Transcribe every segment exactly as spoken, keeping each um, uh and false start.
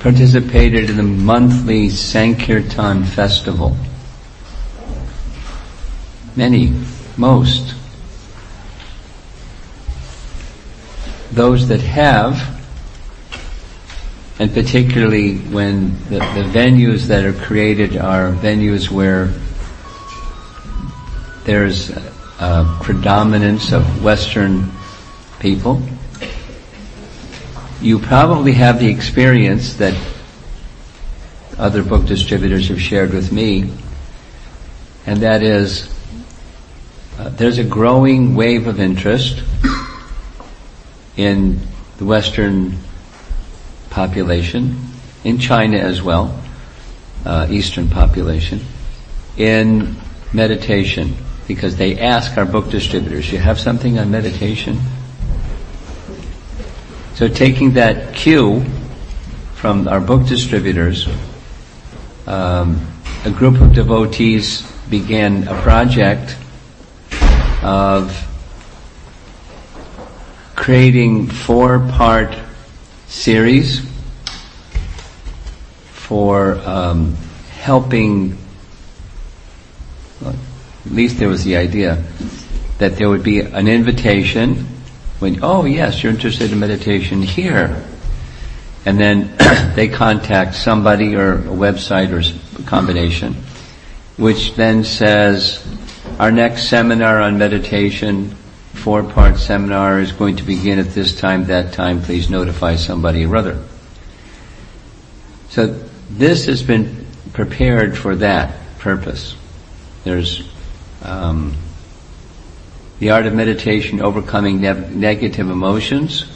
participated in the monthly Sankirtan festival. Many, most. Those that have, and particularly when the, the venues that are created are venues where there's a predominance of Western people, you probably have the experience that other book distributors have shared with me, and that is uh, there's a growing wave of interest in the Western population, in China as well, uh, Eastern population, in meditation, because they ask our book distributors, you have something on meditation? So taking that cue from our book distributors, um, a group of devotees began a project of creating four-part series for um, helping, well, at least there was the idea, that there would be an invitation when, oh yes, you're interested in meditation here. And then they contact somebody or a website or a combination, which then says, our next seminar on meditation, four-part seminar, is going to begin at this time, that time, please notify somebody or other. So this has been prepared for that purpose. There's um, the art of meditation, overcoming ne- negative emotions.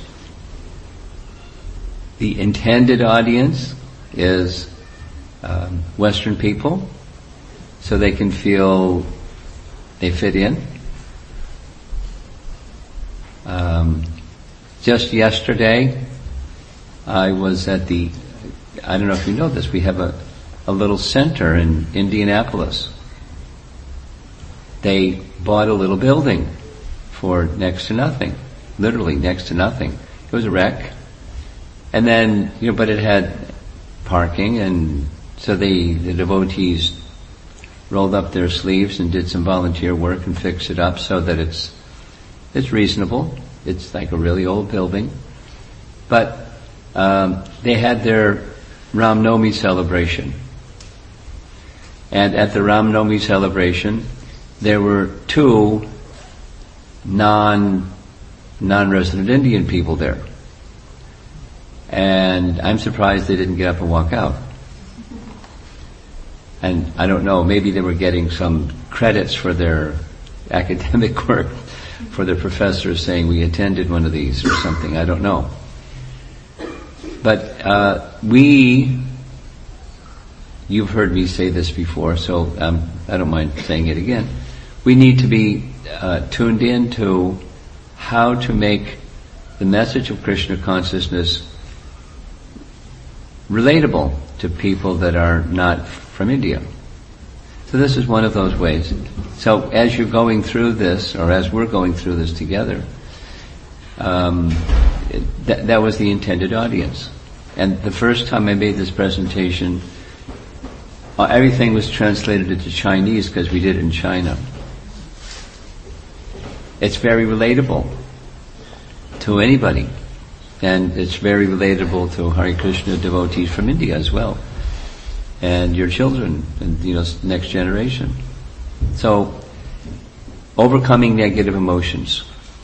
The intended audience is um, Western people, so they can feel they fit in. Um, just yesterday, I was at the, I don't know if you know this, we have a, a little center in Indianapolis. They bought a little building for next to nothing, literally next to nothing. It was a wreck. And then, you know, but it had parking, and so the, the devotees rolled up their sleeves and did some volunteer work and fixed it up so that it's it's reasonable. It's like a really old building. But um, they had their Ram Navami celebration. And at the Ram Navami celebration, there were two non, non-resident Indian people there. And I'm surprised they didn't get up and walk out. And I don't know, maybe they were getting some credits for their academic work, for their professors saying we attended one of these or something, I don't know. But uh, we, you've heard me say this before, so um, I don't mind saying it again. We need to be uh, tuned in to how to make the message of Krishna consciousness relatable to people that are not from India. So this is one of those ways. So as you're going through this, or as we're going through this together, um, that, that was the intended audience. And the first time I made this presentation, uh, everything was translated into Chinese because we did it in China. It's very relatable to anybody. And it's very relatable to Hare Krishna devotees from India as well. And your children, and, you know, next generation. So, overcoming negative emotions.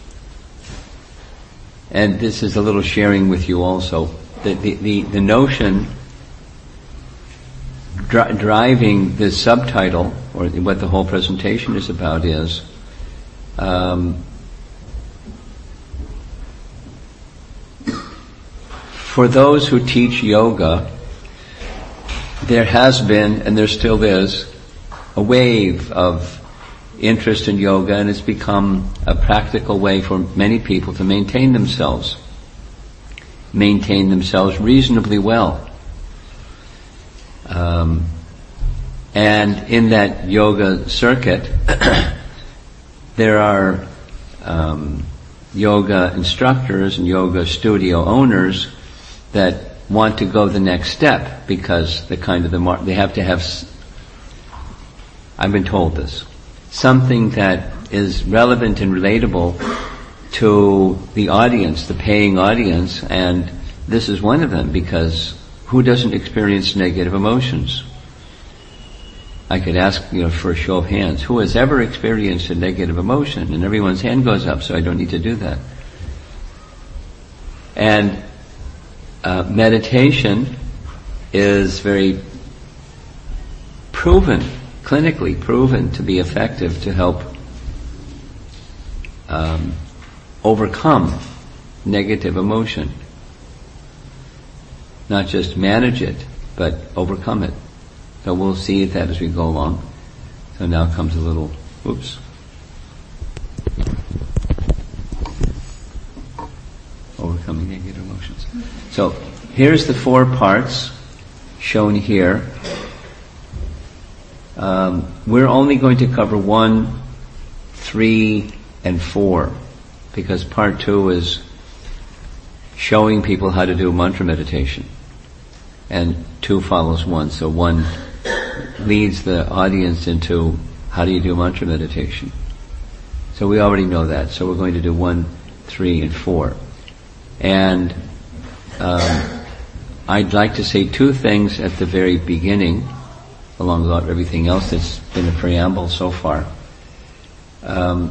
And this is a little sharing with you also. The, the, the, the notion dri- driving this subtitle, or what the whole presentation is about, is um, for those who teach yoga, there has been, and there still is, a wave of interest in yoga, and it's become a practical way for many people to maintain themselves, maintain themselves reasonably well. Um, and in that yoga circuit, there are um, yoga instructors and yoga studio owners that want to go the next step because the kind of the mar- they have to have. I've been told this, something that is relevant and relatable to the audience, the paying audience, and this is one of them, because who doesn't experience negative emotions? I could ask, you know, for a show of hands, who has ever experienced a negative emotion? And everyone's hand goes up, so I don't need to do that. And uh, meditation is very proven, clinically proven to be effective to help um, overcome negative emotion. Not just manage it, but overcome it. So we'll see that as we go along. So now comes a little, oops. Overcoming negative emotions. So here's the four parts shown here. Um, we're only going to cover one, three, and four, because part two is showing people how to do mantra meditation. And two follows one, so one leads the audience into how do you do mantra meditation. So we already know that, so we're going to do one, three, and four. And um, I'd like to say two things at the very beginning, along with everything else that's been a preamble so far. Um,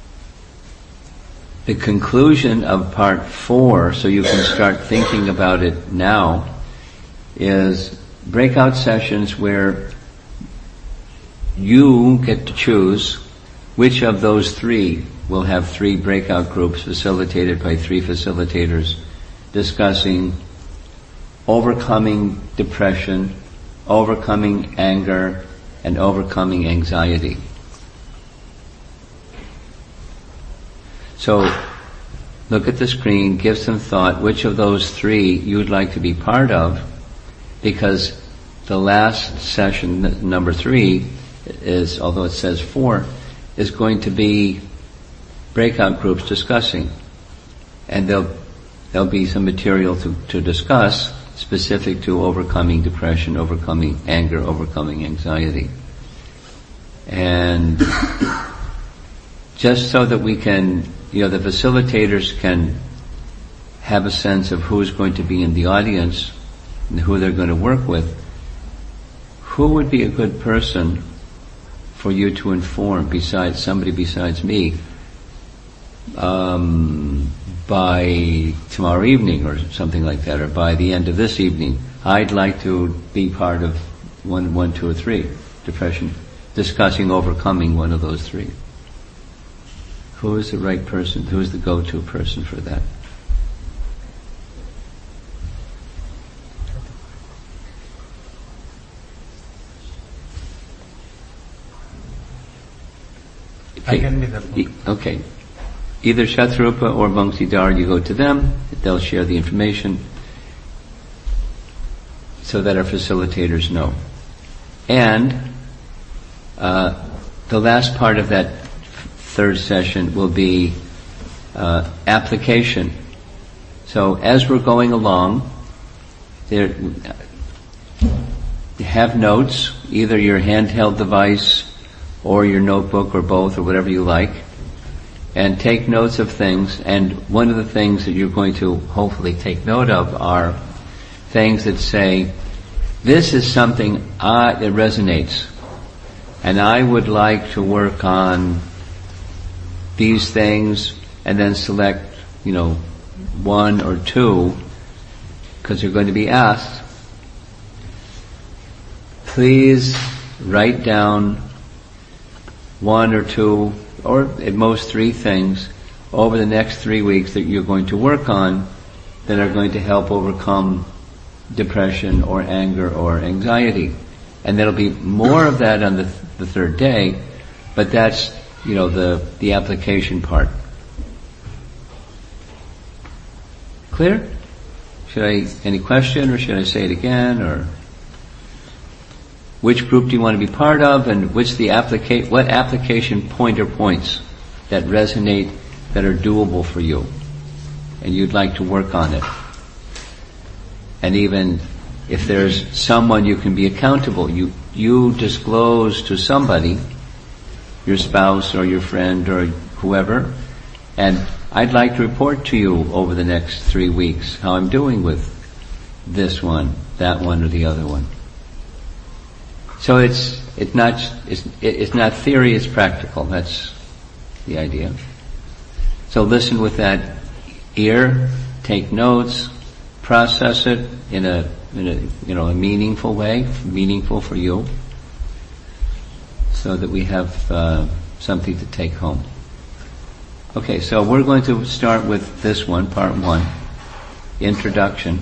the conclusion of part four, so you can start thinking about it now, is breakout sessions where you get to choose which of those three. Will have three breakout groups facilitated by three facilitators discussing overcoming depression, overcoming anger, and overcoming anxiety. So look at the screen, give some thought which of those three you'd like to be part of, because the last session, number three, is, although it says four, is going to be breakout groups discussing. And there'll, there'll be some material to, to discuss specific to overcoming depression, overcoming anger, overcoming anxiety. And just so that we can, you know, the facilitators can have a sense of who's going to be in the audience and who they're going to work with, who would be a good person for you to inform besides somebody besides me um, by tomorrow evening or something like that, or by the end of this evening? I'd like to be part of one, one, two, or three, depression, discussing overcoming one of those three. Who is the right person? Who is the go-to person for that? I can be the Okay. Either Shathrupa or Bangsidhar, you go to them, they'll share the information so that our facilitators know. And uh, the last part of that third session will be uh, application. So as we're going along, there, have notes, either your handheld device or your notebook or both or whatever you like, and take notes of things. And one of the things that you're going to hopefully take note of are things that say, this is something I, that resonates, and I would like to work on these things, and then select, you know, one or two, because you're going to be asked. Please write down one or two, or at most three things over the next three weeks that you're going to work on that are going to help overcome depression or anger or anxiety. And there'll be more of that on the, th- the third day, but that's, you know, the, the application part. Clear? Should I, any question, or should I say it again, or which group do you want to be part of, and which the applica- what application pointer points that resonate, that are doable for you, and you'd like to work on it? And even if there's someone you can be accountable, you, you disclose to somebody, your spouse or your friend or whoever, and I'd like to report to you over the next three weeks how I'm doing with this one, that one, or the other one. So it's it's not it's it's not theory; it's practical. That's the idea. So listen with that ear, take notes, process it in a in a you know a meaningful way, meaningful for you, so that we have uh, something to take home. Okay, so we're going to start with this one, part one, introduction.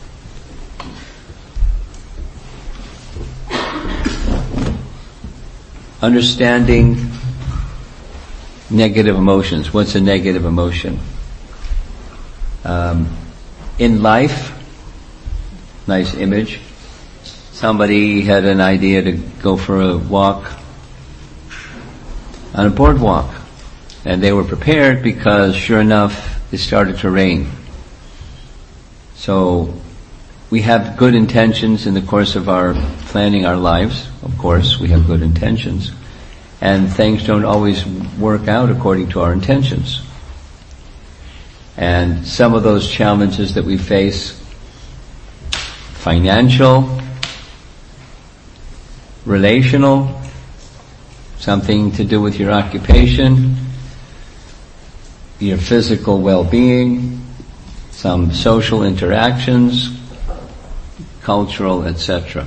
Understanding negative emotions. What's a negative emotion? Um, in life, nice image, somebody had an idea to go for a walk on a boardwalk. And they were prepared because, sure enough, it started to rain. So we have good intentions in the course of our planning our lives. Of course, we have good intentions. And things don't always work out according to our intentions. And some of those challenges that we face, financial, relational, something to do with your occupation, your physical well-being, some social interactions, cultural, et cetera.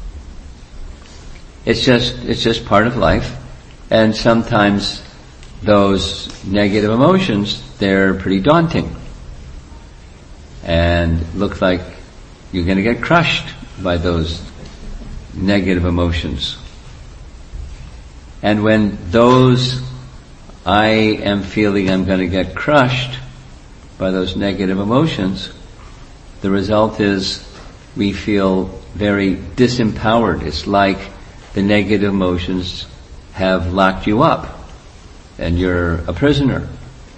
It's just, it's just part of life. And sometimes those negative emotions, they're pretty daunting. And look like you're going to get crushed by those negative emotions. And when those I am feeling I'm going to get crushed by those negative emotions, the result is we feel very disempowered. It's like the negative emotions have locked you up and you're a prisoner.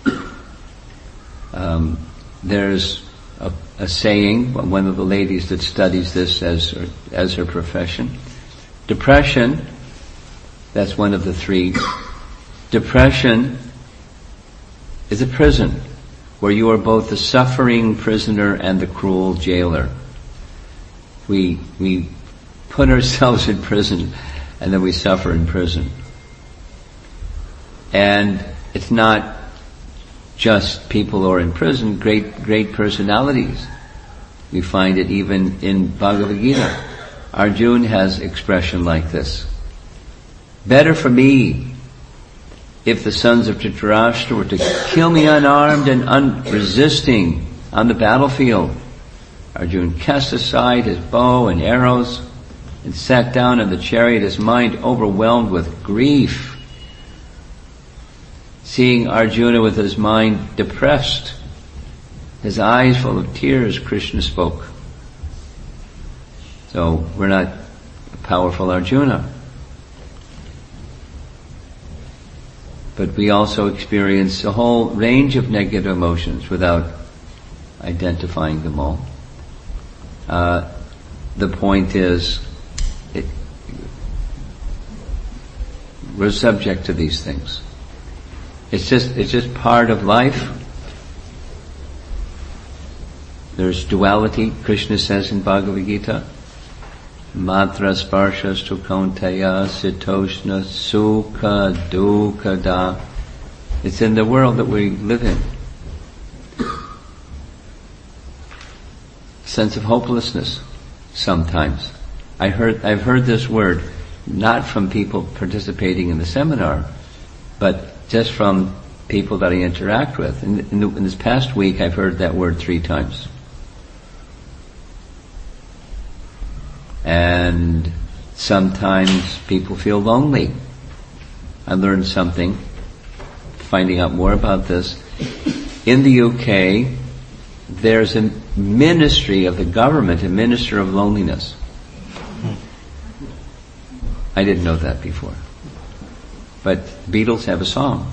Um, there's a, a saying, one of the ladies that studies this as her, as her profession, depression, that's one of the three. Depression is a prison where you are both the suffering prisoner and the cruel jailer. We, we put ourselves in prison and then we suffer in prison. And it's not just people who are in prison, great, great personalities. We find it even in Bhagavad Gita. Arjuna has expression like this. Better for me if the sons of Dhritarashtra were to kill me unarmed and unresisting on the battlefield. Arjuna cast aside his bow and arrows and sat down in the chariot, his mind overwhelmed with grief. Seeing Arjuna with his mind depressed, his eyes full of tears, Krishna spoke. So we're not a powerful Arjuna. But we also experience a whole range of negative emotions without identifying them all. Uh, the point is, it, we're subject to these things. It's just, it's just part of life. There's duality, Krishna says in Bhagavad Gita. Matra sparshas tu kaunteya sitoshna sukha dukkha da. It's in the world that we live in. Sense of hopelessness sometimes. I heard, I've heard this word not from people participating in the seminar, but just from people that I interact with. In, in, the, in this past week, I've heard that word three times. And sometimes people feel lonely. I learned something, finding out more about this. In the U K, there's a ministry of the government, a minister of loneliness. I didn't know that before. But Beatles have a song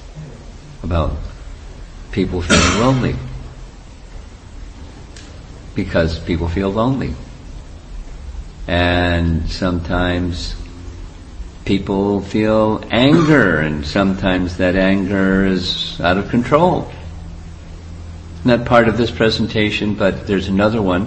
about people feeling lonely. because people feel lonely. And sometimes people feel anger, and sometimes that anger is out of control. Not part of this presentation, but there's another one.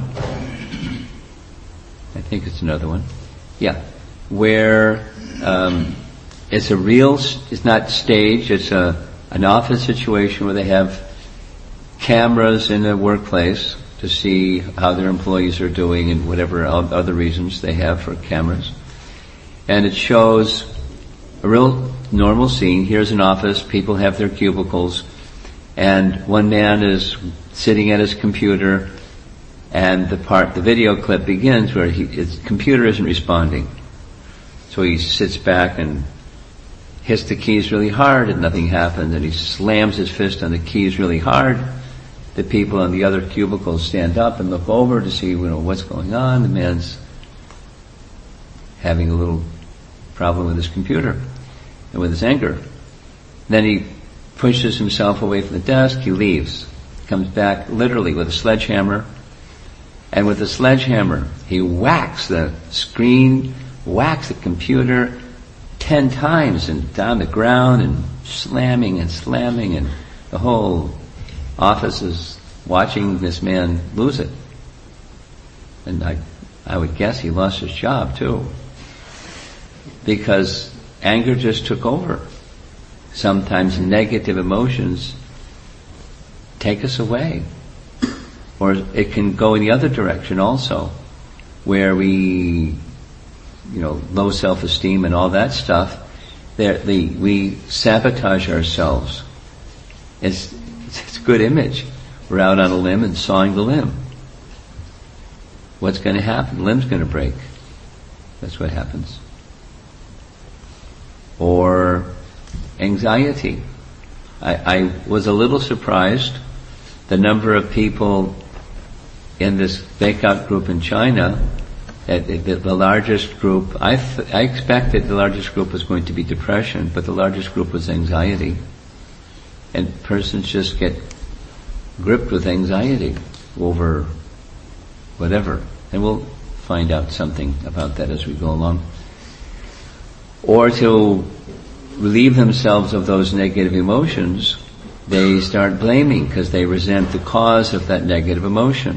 I think it's another one. Yeah. Where um, it's a real, it's not staged, it's a an office situation where they have cameras in the workplace to see how their employees are doing and whatever other reasons they have for cameras. And it shows a real normal scene. Here's an office, people have their cubicles, and one man is sitting at his computer, and the part, the video clip begins where he, his computer isn't responding. So he sits back and hits the keys really hard and nothing happens, and he slams his fist on the keys really hard. The people on the other cubicles stand up and look over to see, you know, what's going on. The man's having a little problem with his computer and with his anger. Then he pushes himself away from the desk, he leaves, comes back literally with a sledgehammer, and with the sledgehammer he whacks the screen, whacks the computer ten times and down the ground, and slamming and slamming, and the whole office is watching this man lose it. And I, I would guess he lost his job too, because anger just took over. Sometimes negative emotions take us away. Or it can go in the other direction also, where we, you know, low self-esteem and all that stuff, the, we sabotage ourselves. It's, it's a good image. We're out on a limb and sawing the limb. What's going to happen? The limb's going to break. That's what happens. Or anxiety. I, I was a little surprised the number of people in this breakout group in China. At the, the largest group, I, th- I expected the largest group was going to be depression, but the largest group was anxiety. And persons just get gripped with anxiety over whatever. And we'll find out something about that as we go along. Or to relieve themselves of those negative emotions, they start blaming because they resent the cause of that negative emotion.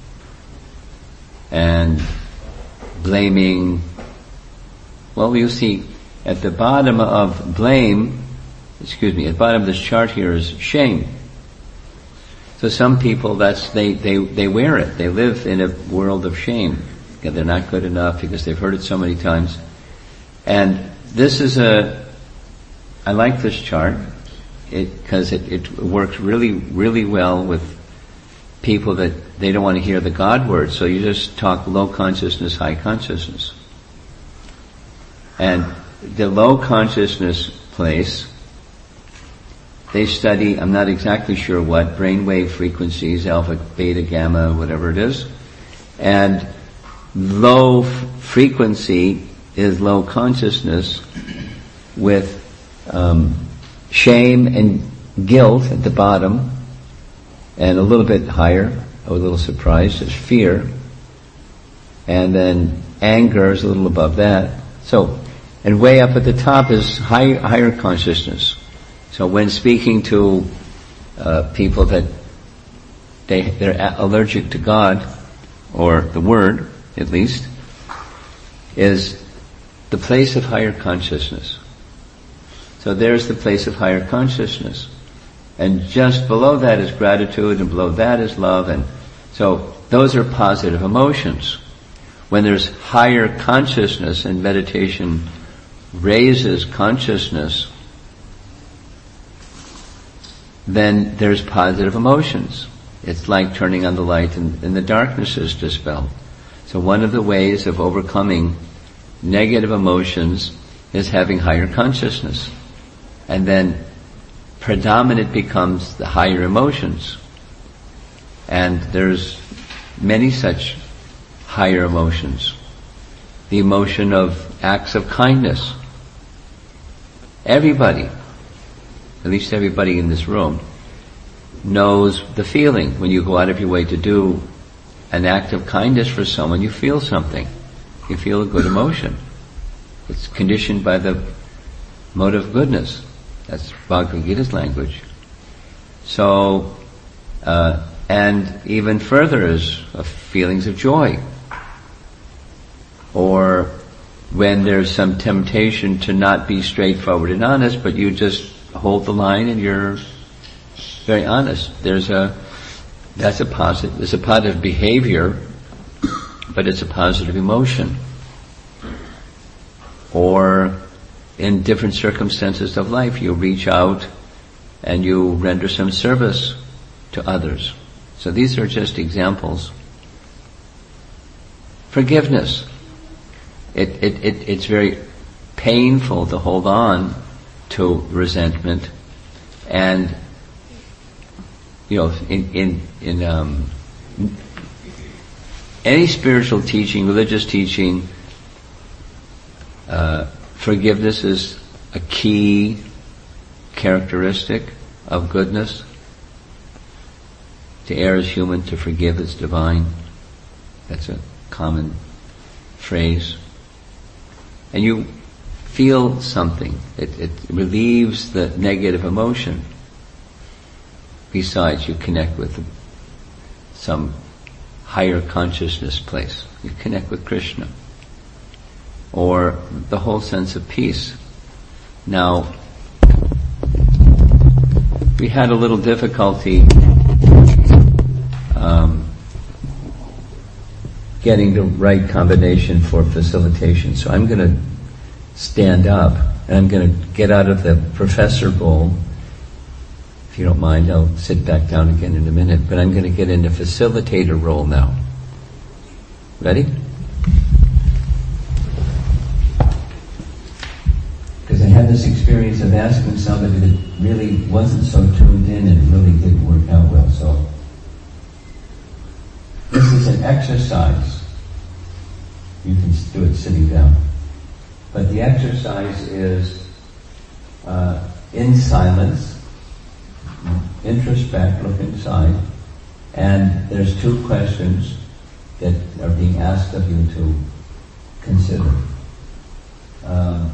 And blaming, well, you see, at the bottom of blame, excuse me, at the bottom of this chart here is shame. So some people, that's, they, they, they wear it. They live in a world of shame. They're not good enough because they've heard it so many times. And this is a, I like this chart, it, because it, it works really, really well with people that they don't want to hear the God word, so you just talk low consciousness, high consciousness. And the low consciousness place, they study, I'm not exactly sure what, brainwave frequencies, alpha, beta, gamma, whatever it is. And low f- frequency is low consciousness with um, shame and guilt at the bottom, and a little bit higher, I was a little surprised, is fear. And then anger is a little above that. So, and way up at the top is high, higher consciousness. So when speaking to uh, people that they, they're allergic to God, or the Word, at least, is the place of higher consciousness. So there's the place of higher consciousness. And just below that is gratitude, and below that is love, and so those are positive emotions. When there's higher consciousness, and meditation raises consciousness, then there's positive emotions. It's like turning on the light and, and the darkness is dispelled. So one of the ways of overcoming negative emotions is having higher consciousness. And then predominant becomes the higher emotions. And there's many such higher emotions. The emotion of acts of kindness. Everybody, at least everybody in this room, knows the feeling when you go out of your way to do an act of kindness for someone, you feel something. You feel a good emotion. It's conditioned by the mode of goodness. That's Bhagavad Gita's language. So, uh, and even further is uh, feelings of joy. Or when there's some temptation to not be straightforward and honest, but you just hold the line and you're very honest. There's a, that's a positive, there's a positive behavior, but it's a positive emotion. Or in different circumstances of life, you reach out and you render some service to others. So these are just examples. Forgiveness. It, it, it, it's very painful to hold on to resentment, and you know, in in, in um, any spiritual teaching, religious teaching, uh, forgiveness is a key characteristic of goodness. To err is human, to forgive is divine. That's a common phrase. And you feel something. It, it relieves the negative emotion. Besides, you connect with some higher consciousness place. You connect with Krishna. Or the whole sense of peace. Now, we had a little difficulty um, getting the right combination for facilitation. So I'm going to stand up and I'm going to get out of the professor role. If you don't mind, I'll sit back down again in a minute. But I'm going to get into facilitator role now. Ready? Because I had this experience of asking somebody that really wasn't so tuned in and really didn't work out well. So this is an exercise. You can do it sitting down. But the exercise is uh, in silence, introspect, look inside, and there's two questions that are being asked of you to consider. Um,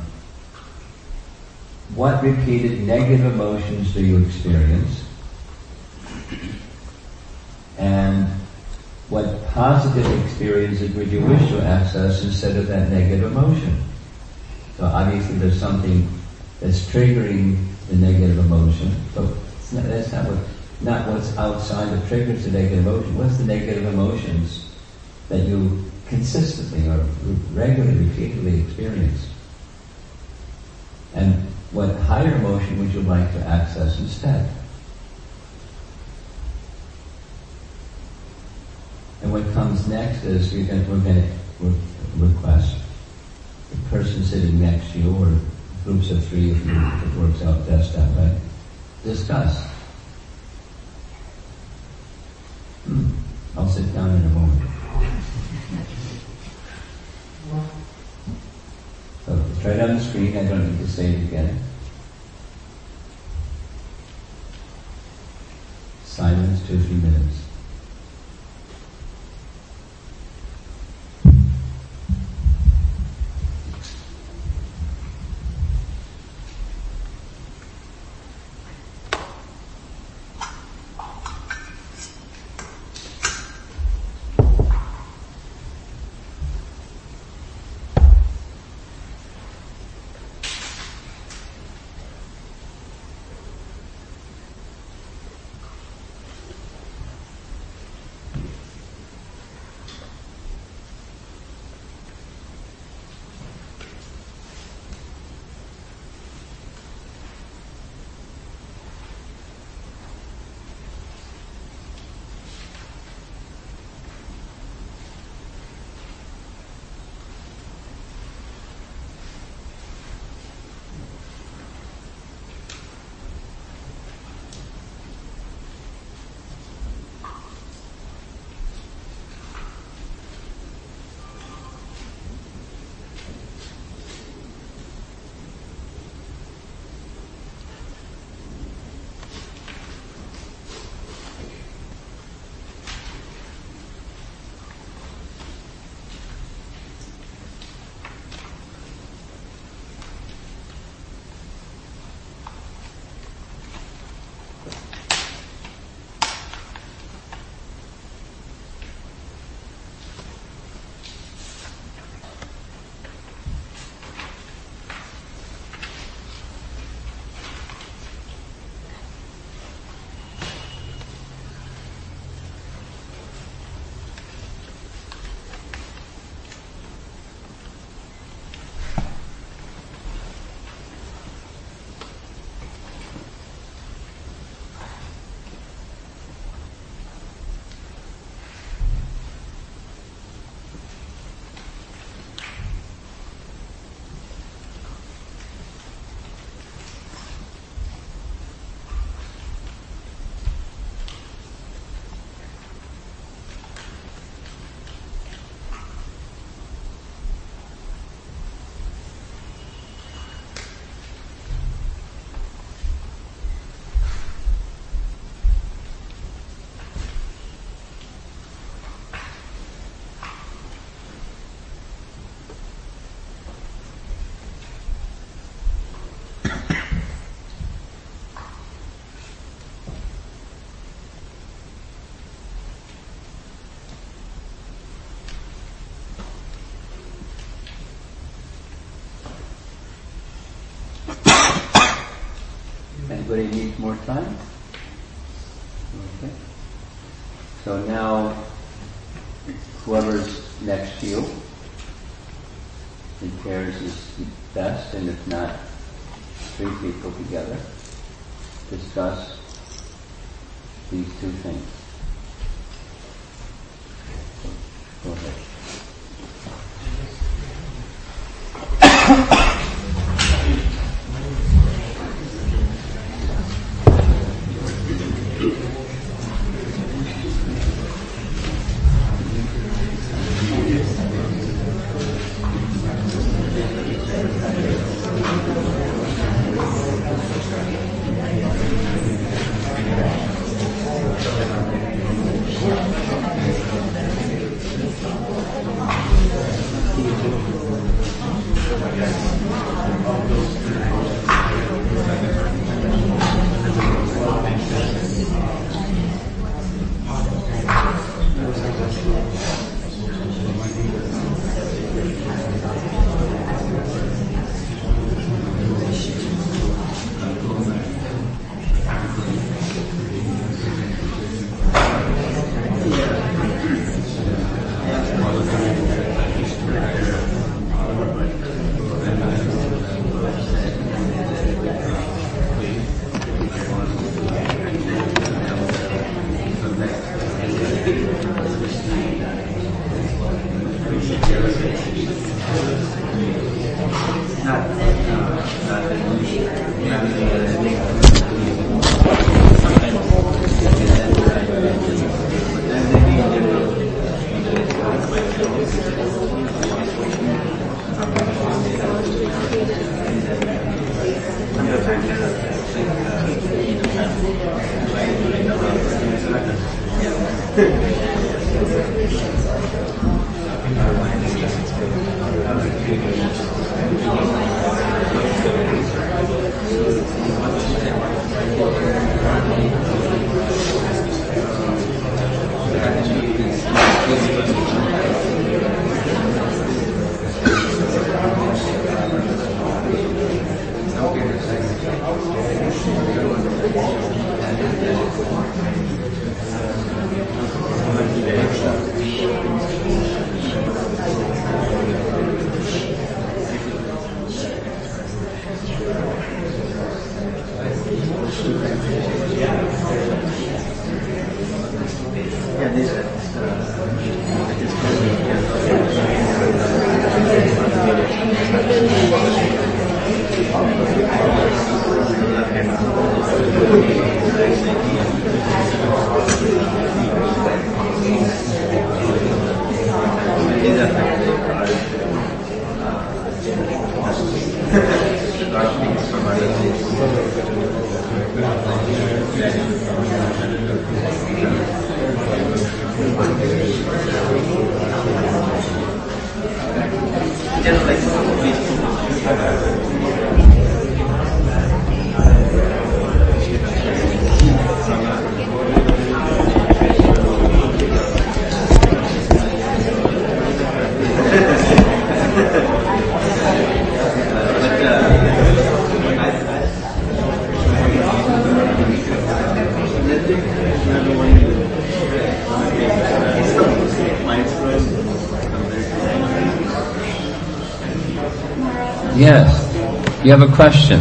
what repeated negative emotions do you experience? And what positive experiences would you wish to access instead of that negative emotion? So obviously there's something that's triggering the negative emotion, but it's not, that's not what, not what's outside that triggers the negative emotion. What's the negative emotions that you consistently or regularly, repeatedly experience? And what higher emotion would you like to access instead? And what comes next is we're going to, we're going to request the person sitting next to you, or groups of three if, you, if it works out best that way, discuss. Hmm. I'll sit down in a moment. So it's right on the screen, I don't need to say it again. Silence, two, three minutes. Anybody needs more time? Okay. So now, whoever's next to you in pairs is best, and if not, three people together. Discuss these two things. Go ahead. Yes. You have a question?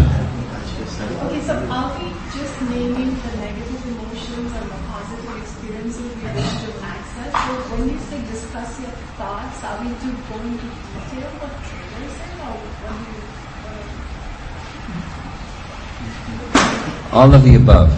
Okay, so are we just naming the negative emotions and the positive experiences we wish to access? So when you say discuss your thoughts, are we to go into detail what triggers it, or what do you... All of the above.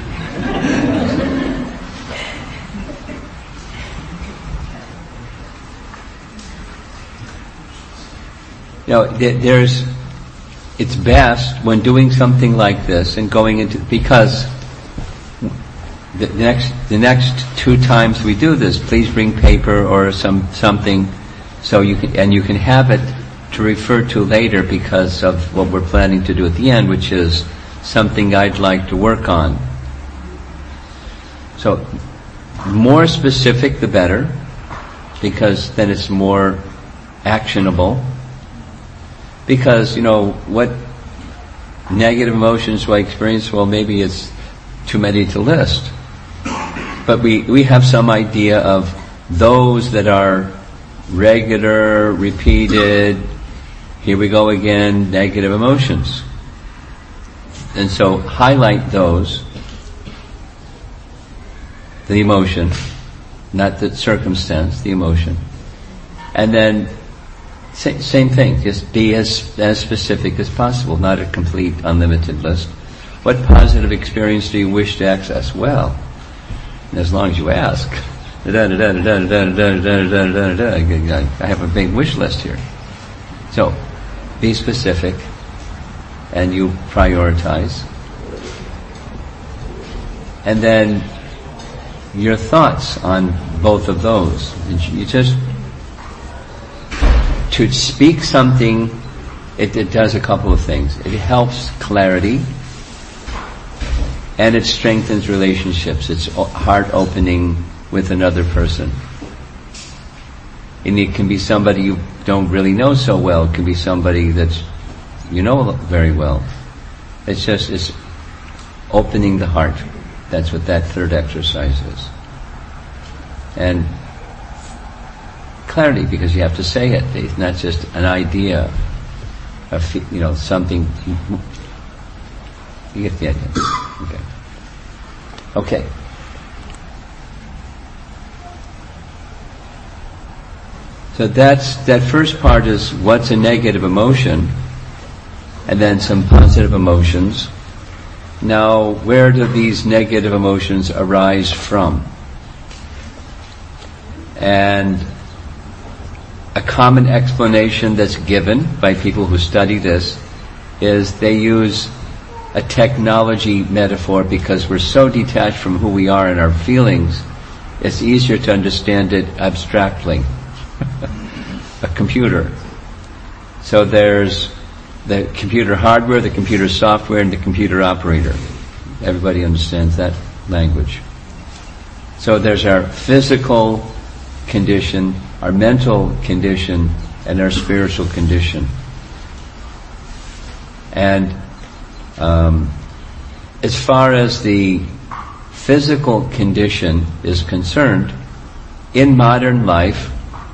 You know, there's, it's best when doing something like this and going into, because the next, the next two times we do this, please bring paper or some, something, so you can, and you can have it to refer to later because of what we're planning to do at the end, which is something I'd like to work on. So, more specific the better, because then it's more actionable. Because, you know, what negative emotions do I experience? Well, maybe it's too many to list. But we, we have some idea of those that are regular, repeated, here we go again, negative emotions. And so highlight those, the emotion, not the circumstance, the emotion. And then sa- same thing, just be as, as specific as possible, not a complete unlimited list. What positive experience do you wish to access? Well, as long as you ask. I have a big wish list here. So, be specific and you prioritize. And then your thoughts on both of those. You just, to speak something, it, it does a couple of things. It helps clarity and it strengthens relationships. It's heart opening with another person. And it can be somebody you don't really know so well. It can be somebody that's you know very well. It's just it's opening the heart. That's what that third exercise is. And clarity, because you have to say it. It's not just an idea of, you know, something. You get the idea. Okay. Okay. So that's, that first part is what's a negative emotion, and then some positive emotions. Now, where do these negative emotions arise from? And a common explanation that's given by people who study this is they use a technology metaphor because we're so detached from who we are and our feelings, it's easier to understand it abstractly. A computer. So there's the computer hardware, the computer software, and the computer operator. Everybody understands that language. So there's our physical condition, our mental condition, and our spiritual condition. And um, as far as the physical condition is concerned, in modern life,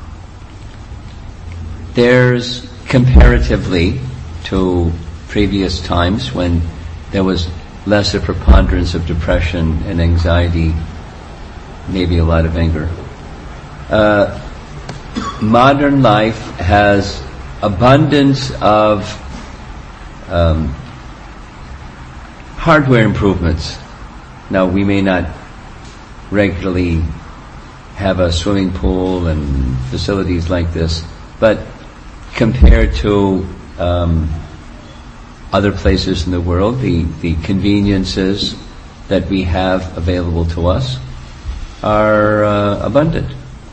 there's comparatively to previous times when there was less a preponderance of depression and anxiety, maybe a lot of anger. Uh, modern life has abundance of um, hardware improvements. Now, we may not regularly have a swimming pool and facilities like this, but compared to um, other places in the world, the, the conveniences that we have available to us are uh, abundant.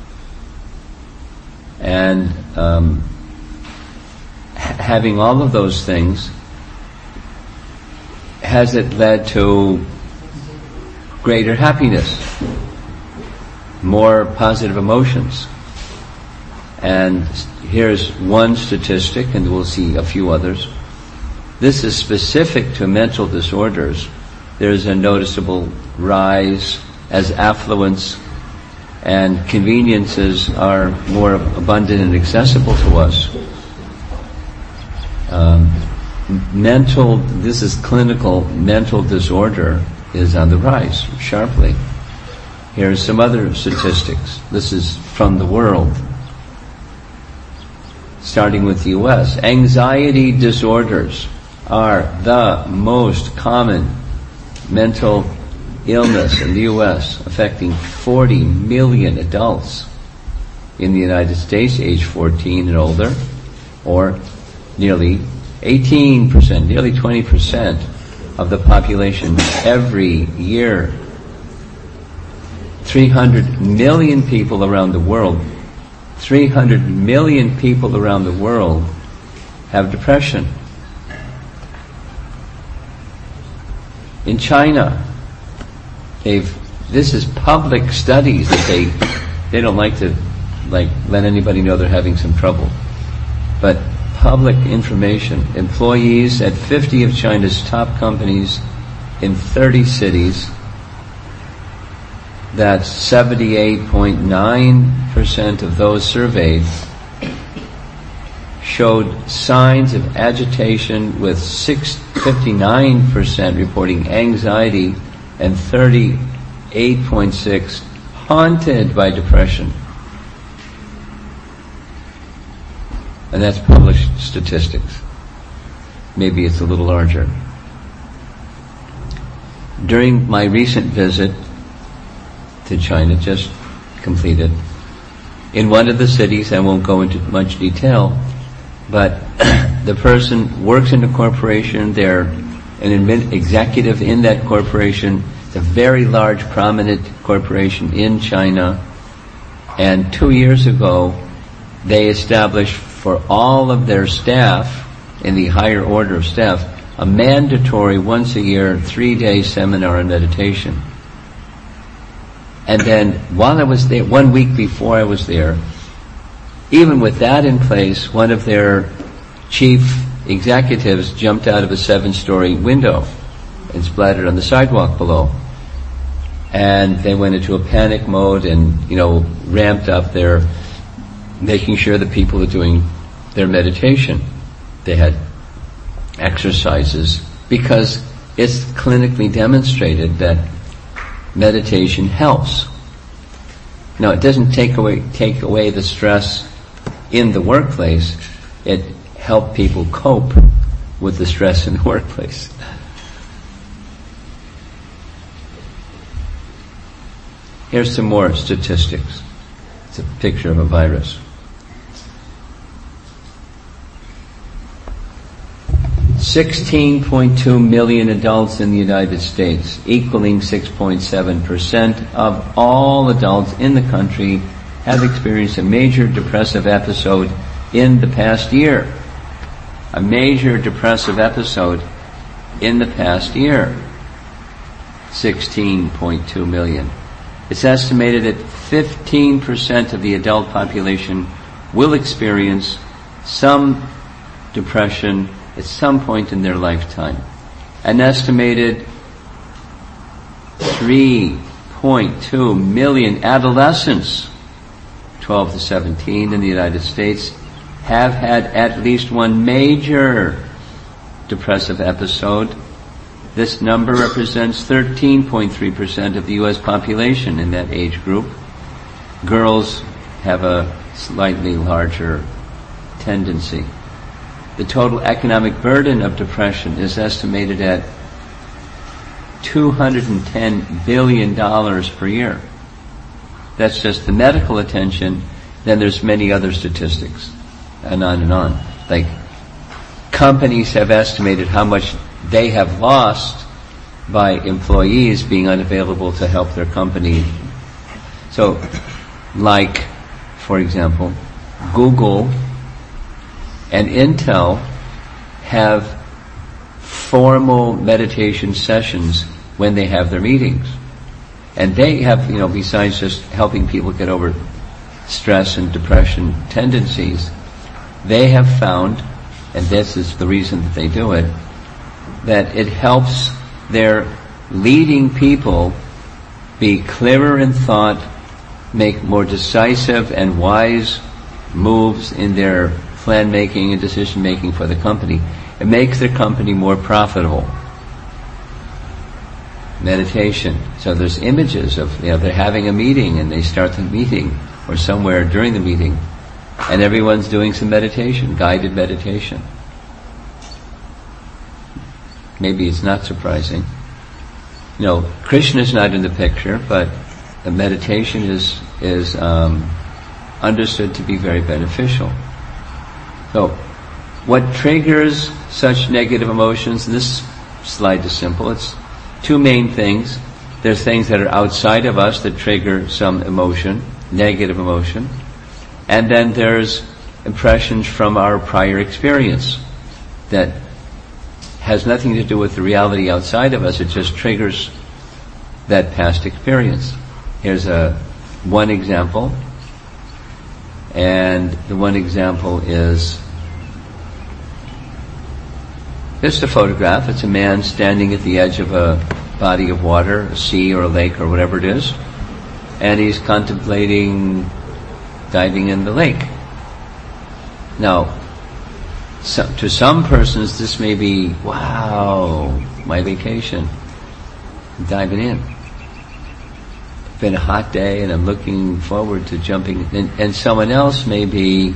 And um, ha- having all of those things, has it led to greater happiness, more positive emotions? And here's one statistic, and we'll see a few others. This is specific to mental disorders. There's a noticeable rise as affluence and conveniences are more abundant and accessible to us. Um, mental, this is clinical, mental disorder is on the rise sharply. Here's some other statistics. This is from the world. Starting with the U S, anxiety disorders are the most common mental illness in the U S, affecting forty million adults in the United States, age fourteen and older, or nearly eighteen percent, nearly twenty percent of the population every year. three hundred million people around the world three hundred million people around the world have depression. In China, they've, this is public studies that they, they don't like to, like, let anybody know they're having some trouble. But public information. Employees at fifty of China's top companies in thirty cities, that's seventy-eight point nine percent of those surveyed, showed signs of agitation, with fifty-nine percent reporting anxiety and thirty-eight point six percent haunted by depression. And that's published statistics. Maybe it's a little larger. During my recent visit to China, just completed, in one of the cities, I won't go into much detail, but the person works in a corporation, they're an executive in that corporation. It's a very large, prominent corporation in China, and two years ago, they established for all of their staff, in the higher order of staff, a mandatory once a year, three-day seminar on meditation. And then while I was there, one week before I was there, even with that in place, one of their chief executives jumped out of a seven-story window and splattered on the sidewalk below. And they went into a panic mode and, you know, ramped up their, making sure that people are doing their meditation. They had exercises, because it's clinically demonstrated that meditation helps. Now, it doesn't take away take away the stress in the workplace. It helps people cope with the stress in the workplace. Here's some more statistics. It's a picture of a virus. sixteen point two million adults in the United States, equaling six point seven percent of all adults in the country, have experienced a major depressive episode in the past year. A major depressive episode in the past year. sixteen point two million. It's estimated that fifteen percent of the adult population will experience some depression at some point in their lifetime. An estimated three point two million adolescents, twelve to seventeen in the United States, have had at least one major depressive episode. This number represents thirteen point three percent of the U S population in that age group. Girls have a slightly larger tendency. The total economic burden of depression is estimated at two hundred ten billion dollars per year. That's just the medical attention. Then there's many other statistics, and on and on. Like, companies have estimated how much they have lost by employees being unavailable to help their company. So, like, for example, Google and Intel have formal meditation sessions when they have their meetings. And they have, you know, besides just helping people get over stress and depression tendencies, they have found, and this is the reason that they do it, that it helps their leading people be clearer in thought, make more decisive and wise moves in their plan making and decision making for the company. It makes their company more profitable. Meditation. So there's images of, you know, they're having a meeting and they start the meeting, or somewhere during the meeting, and everyone's doing some meditation, guided meditation. Maybe it's not surprising. You know, Krishna's not in the picture, but the meditation is is um, understood to be very beneficial. So, what triggers such negative emotions? This slide is simple. It's two main things. There's things that are outside of us that trigger some emotion, negative emotion. And then there's impressions from our prior experience that has nothing to do with the reality outside of us. It just triggers that past experience. Here's a one example. And the one example is It's a photograph. It's a man standing at the edge of a body of water, a sea or a lake or whatever it is, and he's contemplating diving in the lake. Now, so, to some persons this may be, wow, my vacation, diving in. It's been a hot day and I'm looking forward to jumping, and, and someone else may be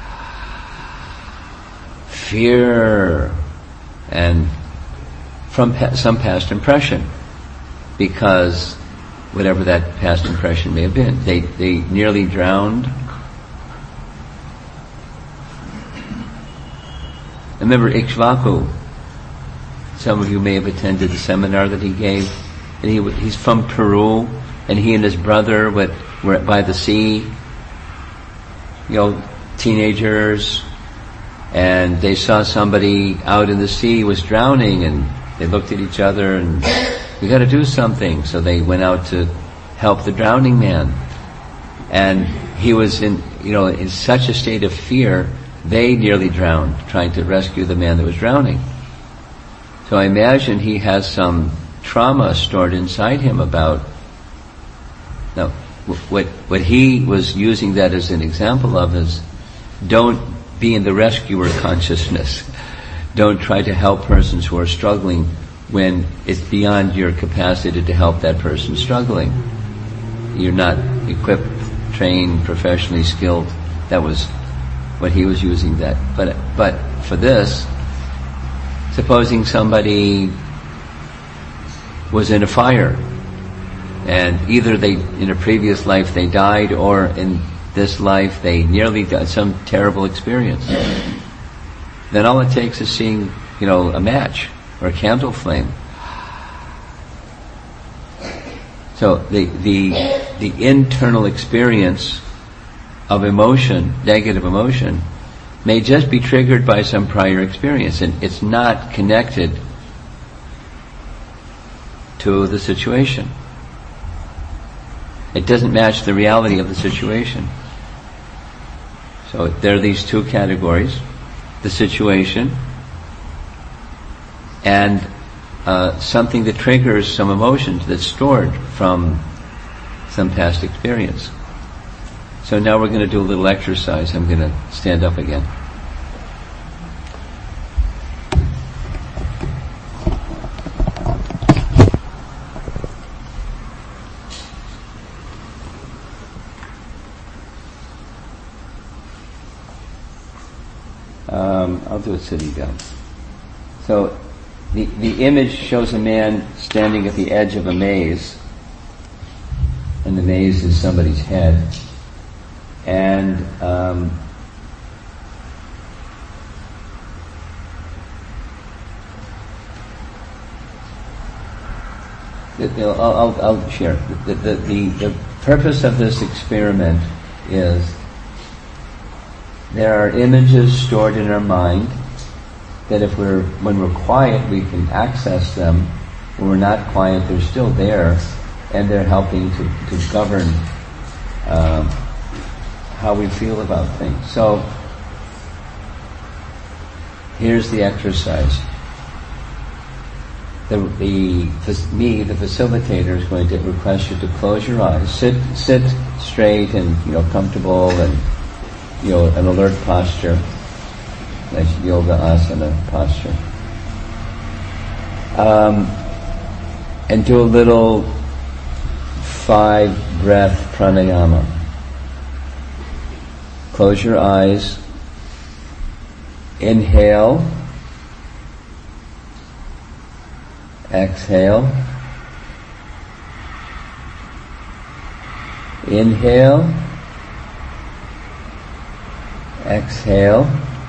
fear and from pa- some past impression, because whatever that past impression may have been, they they nearly drowned. I remember Ikshvaku. Some of you may have attended the seminar that he gave, and he he's from Peru, and he and his brother were, were by the sea, you know, teenagers, and they saw somebody out in the sea was drowning, and they looked at each other and, we got to do something. So they went out to help the drowning man, and he was in, you know, in such a state of fear, they nearly drowned trying to rescue the man that was drowning. So I imagine he has some trauma stored inside him about, now, what what he was using that as an example of is, don't be in the rescuer consciousness. Don't try to help persons who are struggling when it's beyond your capacity to help that person struggling. You're not equipped, trained, professionally skilled. That was what he was using that. But but for this, supposing somebody was in a fire, and either they, in a previous life they died, or in this life they nearly got some terrible experience, then all it takes is seeing, you know, a match or a candle flame. So the the the internal experience of emotion, negative emotion, may just be triggered by some prior experience, and it's not connected to the situation. It doesn't match the reality of the situation. So there are these two categories: the situation and uh, something that triggers some emotions that's stored from some past experience. So now we're going to do a little exercise. I'm going to stand up again. Um, I'll do it sitting down. So the the image shows a man standing at the edge of a maze, and the maze is somebody's head. And um, I'll, I'll, I'll share. The, the, the, the purpose of this experiment is there are images stored in our mind that if we're, when we're quiet, we can access them. When we're not quiet, they're still there, and they're helping to, to govern um, how we feel about things. So here's the exercise. The, the, the me, the facilitator, is going to request you to close your eyes, sit, sit straight and, you know, comfortable, and, you know, an alert posture, nice yoga asana posture, um, and do a little five breath pranayama. Close your eyes. Inhale. Exhale. Inhale. Exhale.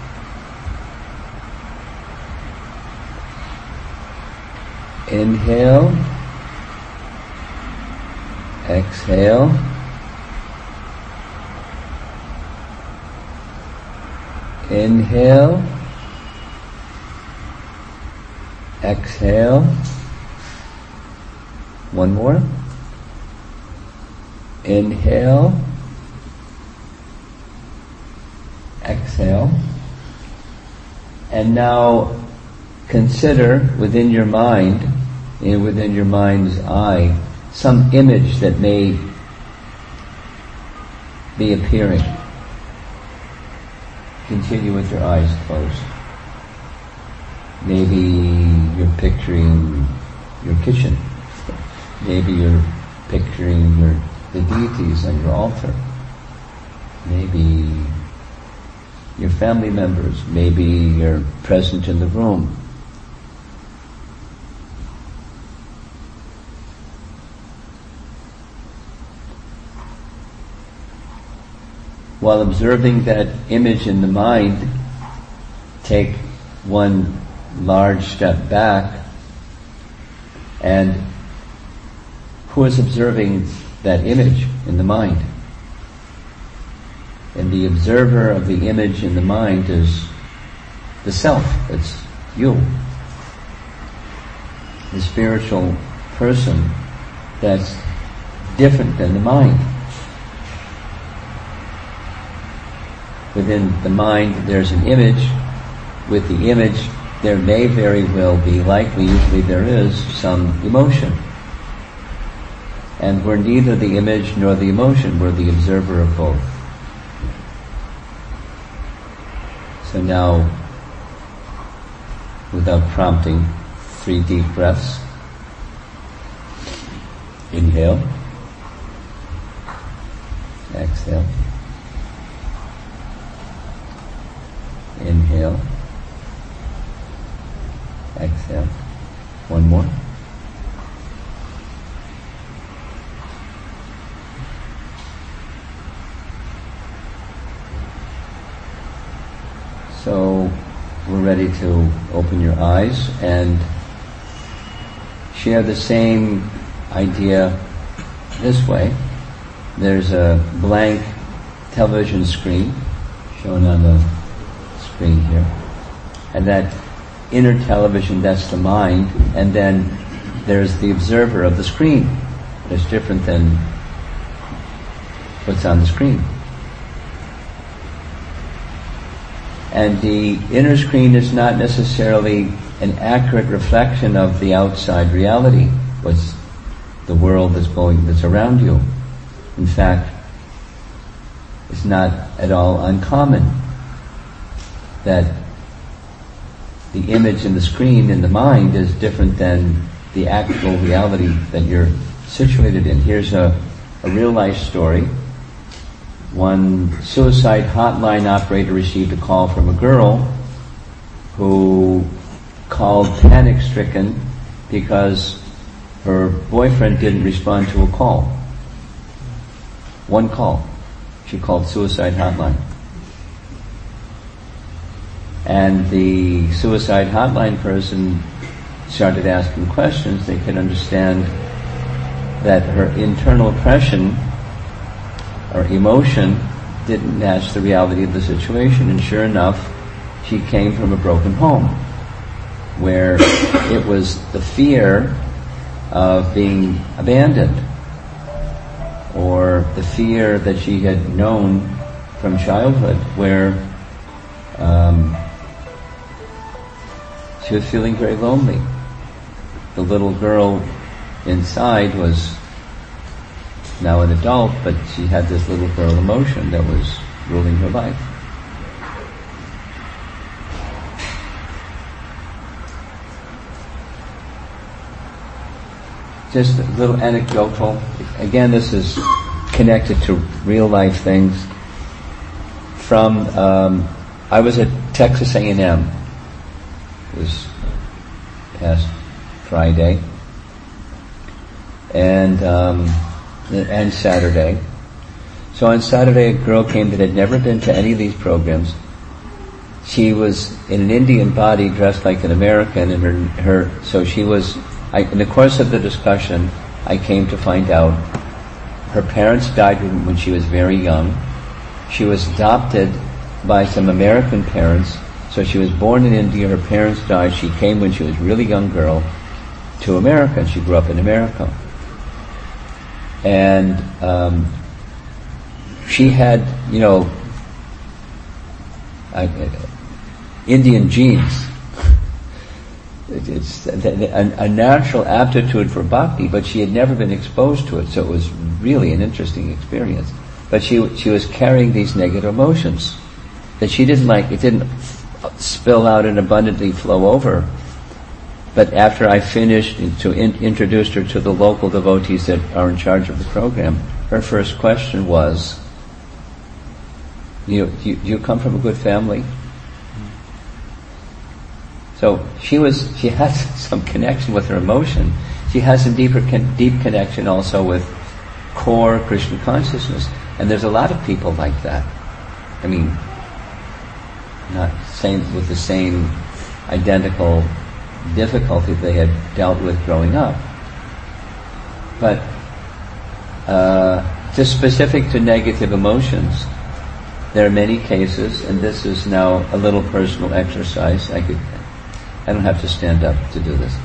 Inhale. Exhale. Inhale. Exhale. One more. Inhale. Exhale. And now consider within your mind, and within your mind's eye, some image that may be appearing. Continue with your eyes closed. Maybe you're picturing your kitchen. Maybe you're picturing your, the deities on your altar. Maybe your family members. Maybe you're present in the room. While observing that image in the mind, take one large step back, and who is observing that image in the mind? And the observer of the image in the mind is the self. It's you. The spiritual person that's different than the mind. Within the mind there's an image. With the image there may very well be, likely, usually there is, some emotion. And we're neither the image nor the emotion, we're the observer of both. So now, without prompting, three deep breaths. Inhale. Exhale. Inhale. Exhale. One more. So we're ready to open your eyes and share the same idea this way. There's a blank television screen shown on the screen here. And that inner television, that's the mind, and then there's the observer of the screen. It's different than what's on the screen. And the inner screen is not necessarily an accurate reflection of the outside reality, what's the world that's going, that's around you. In fact, it's not at all uncommon that the image in the screen in the mind is different than the actual reality that you're situated in. Here's a, a real life story. One suicide hotline operator received a call from a girl who called panic-stricken because her boyfriend didn't respond to a call. One call. She called suicide hotline. And the suicide hotline person started asking questions. They could understand that her internal impression or emotion didn't match the reality of the situation. And sure enough, she came from a broken home where it was the fear of being abandoned, or the fear that she had known from childhood, where um, she was feeling very lonely. The little girl inside was now an adult, but she had this little girl emotion that was ruling her life. Just a little anecdotal. Again, this is connected to real life things. From, um, I was at Texas A and M this past Friday, and um, and Saturday. So on Saturday, a girl came that had never been to any of these programs. She was in an Indian body, dressed like an American, and her, her so she was. I, in the course of the discussion, I came to find out her parents died when, when she was very young. She was adopted by some American parents. So she was born in India, her parents died, she came when she was a really young girl to America, and she grew up in America. And um, she had, you know, uh, Indian genes. it's a, a natural aptitude for bhakti, but she had never been exposed to it, so it was really an interesting experience. But she she was carrying these negative emotions that she didn't like. It didn't spill out and abundantly flow over. But after I finished to in, introduced her to the local devotees that are in charge of the program, her first question was, "You you, you come from a good family?" So she was, she has some connection with her emotion. She has some deeper, deep connection also with core Krishna consciousness. And there's a lot of people like that. I mean, not same with the same identical difficulty they had dealt with growing up. But uh, just specific to negative emotions, there are many cases, and this is now a little personal exercise. I could. I don't have to stand up to do this.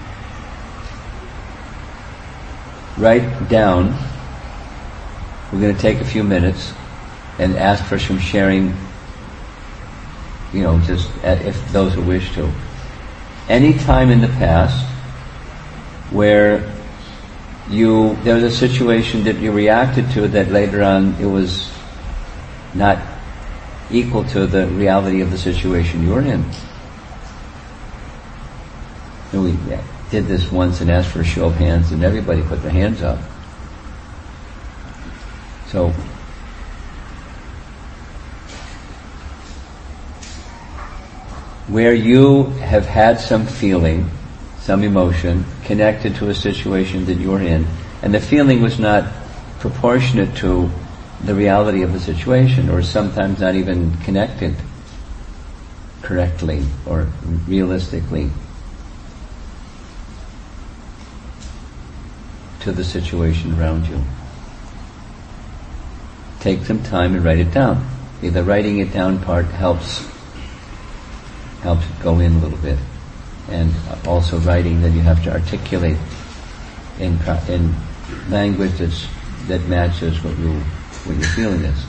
Write down, we're going to take a few minutes and ask for some sharing, you know, just if those who wish to. Any time in the past where you, there was a situation that you reacted to that later on it was not equal to the reality of the situation you were in. And we did this once and asked for a show of hands, and everybody put their hands up. So, where you have had some feeling, some emotion, connected to a situation that you're in, and the feeling was not proportionate to the reality of the situation, or sometimes not even connected correctly or realistically to the situation around you. Take some time and write it down. The writing it down part helps helps it go in a little bit, and also writing that you have to articulate in in language that's, that matches what you what your feeling is.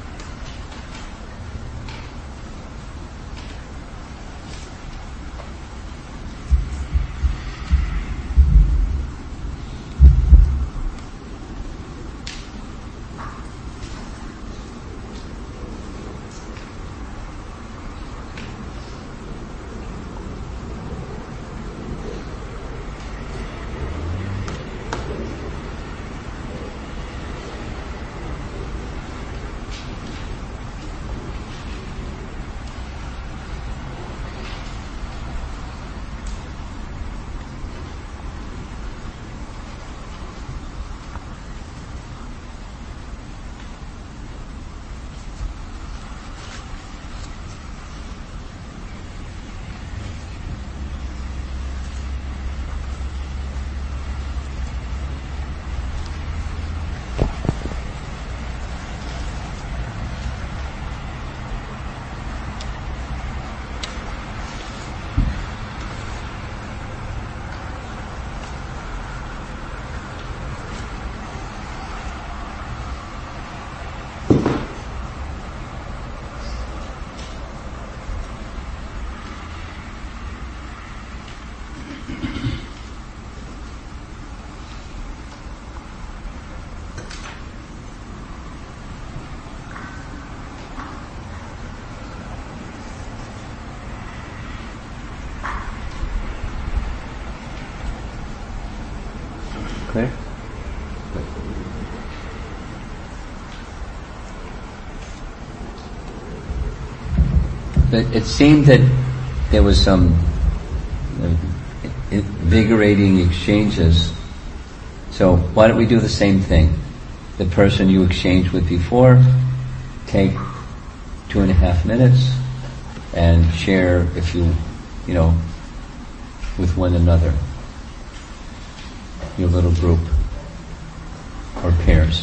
Clear? It, it seemed that there was some uh, invigorating exchanges. So why don't we do the same thing? The person you exchanged with before, take two and a half minutes and share, if you, you know, with one another, your little group or pairs.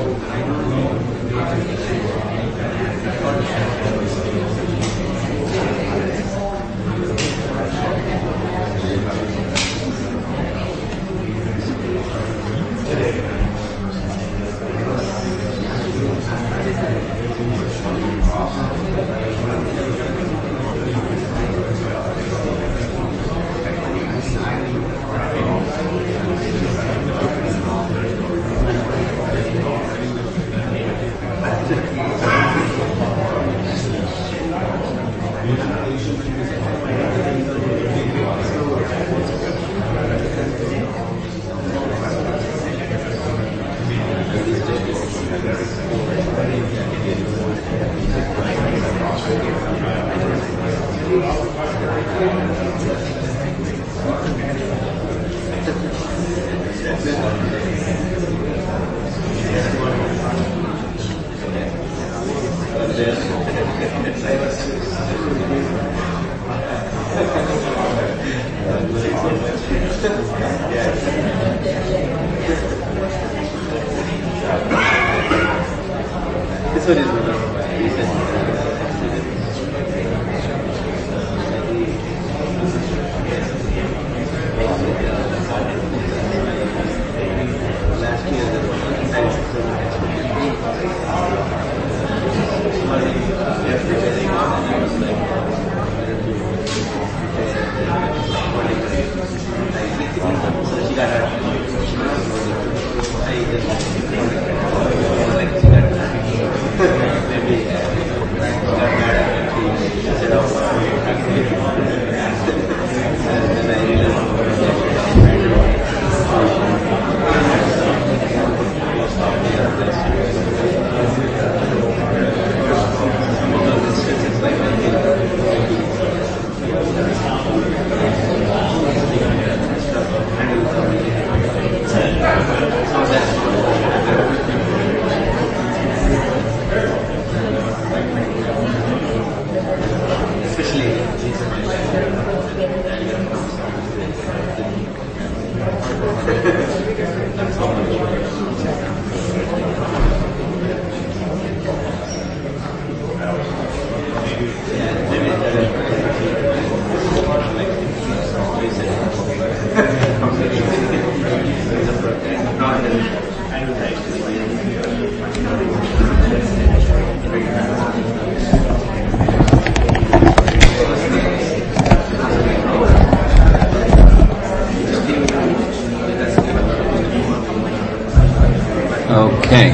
Okay.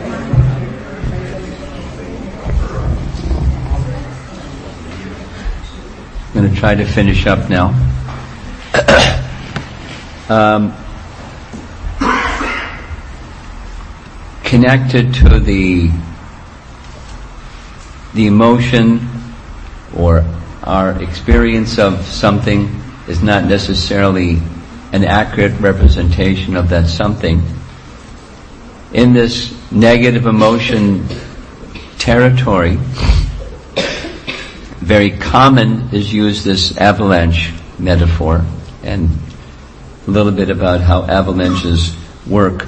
I'm going to try to finish up now. um, connected to the the emotion or our experience of something is not necessarily an accurate representation of that something. In this negative emotion territory, very common is used this avalanche metaphor, and a little bit about how avalanches work.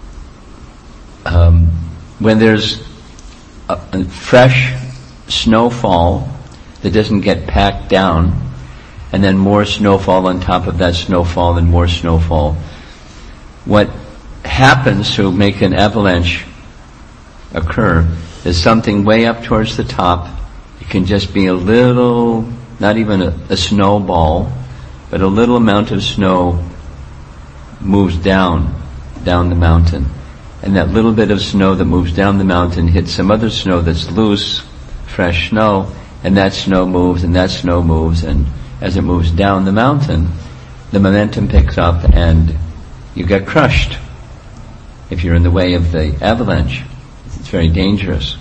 Um, when there's a, a fresh snowfall that doesn't get packed down, and then more snowfall on top of that snowfall and more snowfall, what happens to make an avalanche occur is something way up towards the top. It can just be a little, not even a, a snowball, but a little amount of snow moves down, down the mountain. And that little bit of snow that moves down the mountain hits some other snow that's loose, fresh snow, and that snow moves and that snow moves, and as it moves down the mountain, the momentum picks up and you get crushed. If you're in the way of the avalanche, it's very dangerous.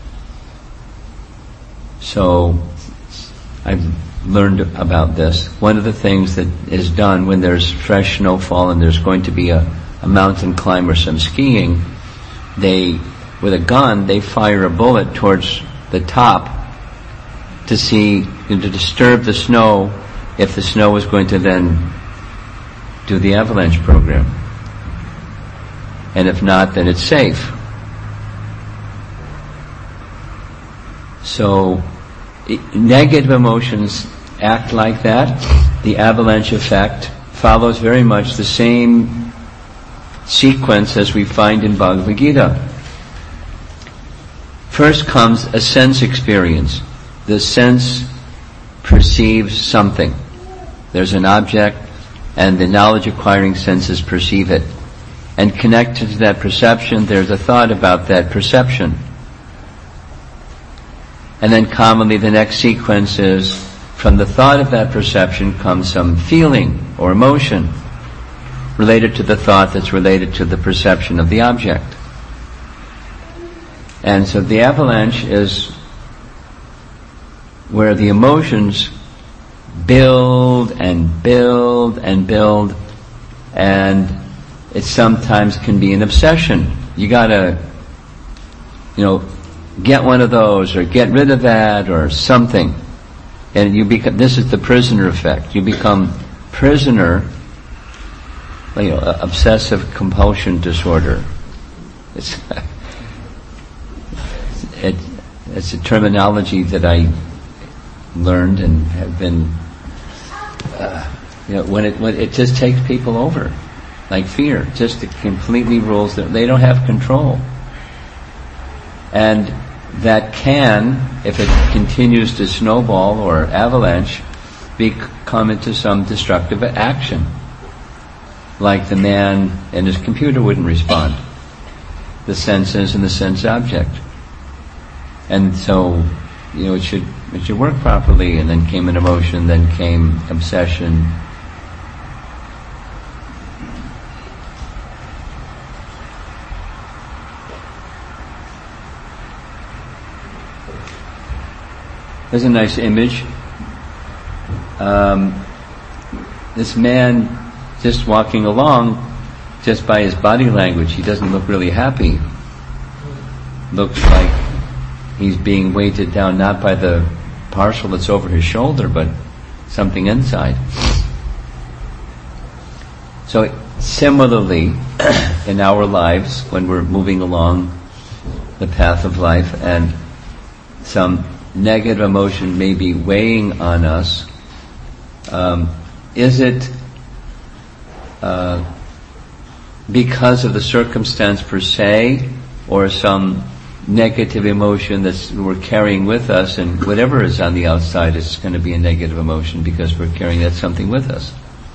So, I've learned about this. One of the things that is done when there's fresh snowfall and there's going to be a, a mountain climb or some skiing, they, with a gun, they fire a bullet towards the top to see, to disturb the snow if the snow is going to then do the avalanche program. And if not, then it's safe. So negative emotions act like that. The avalanche effect follows very much the same sequence as we find in Bhagavad Gita. First comes a sense experience. The sense perceives something. There's an object, and the knowledge-acquiring senses perceive it. And connected to that perception, there's a thought about that perception. And then commonly the next sequence is, from the thought of that perception comes some feeling or emotion related to the thought that's related to the perception of the object. And so the avalanche is where the emotions build and build and build, and it sometimes can be an obsession. You gotta, you know, get one of those, or get rid of that, or something. And you become, this is the prisoner effect. You become prisoner, you know, obsessive compulsion disorder. It's, it, it's a terminology that I learned and have been, uh, you know, when it, when it just takes people over. Like fear, just it completely rules them. They don't have control. And that can, if it continues to snowball or avalanche, become into some destructive action. Like the man and his computer wouldn't respond. The senses and the sense object. And so, you know, it should, it should work properly, and then came an emotion, then came obsession. There's a nice image. Um, this man just walking along, just by his body language, he doesn't look really happy. Looks like he's being weighted down not by the parcel that's over his shoulder, but something inside. So similarly, in our lives, when we're moving along the path of life and some negative emotion may be weighing on us, um, is it uh, because of the circumstance per se, or some negative emotion that we're carrying with us, and whatever is on the outside is going to be a negative emotion because we're carrying that something with us?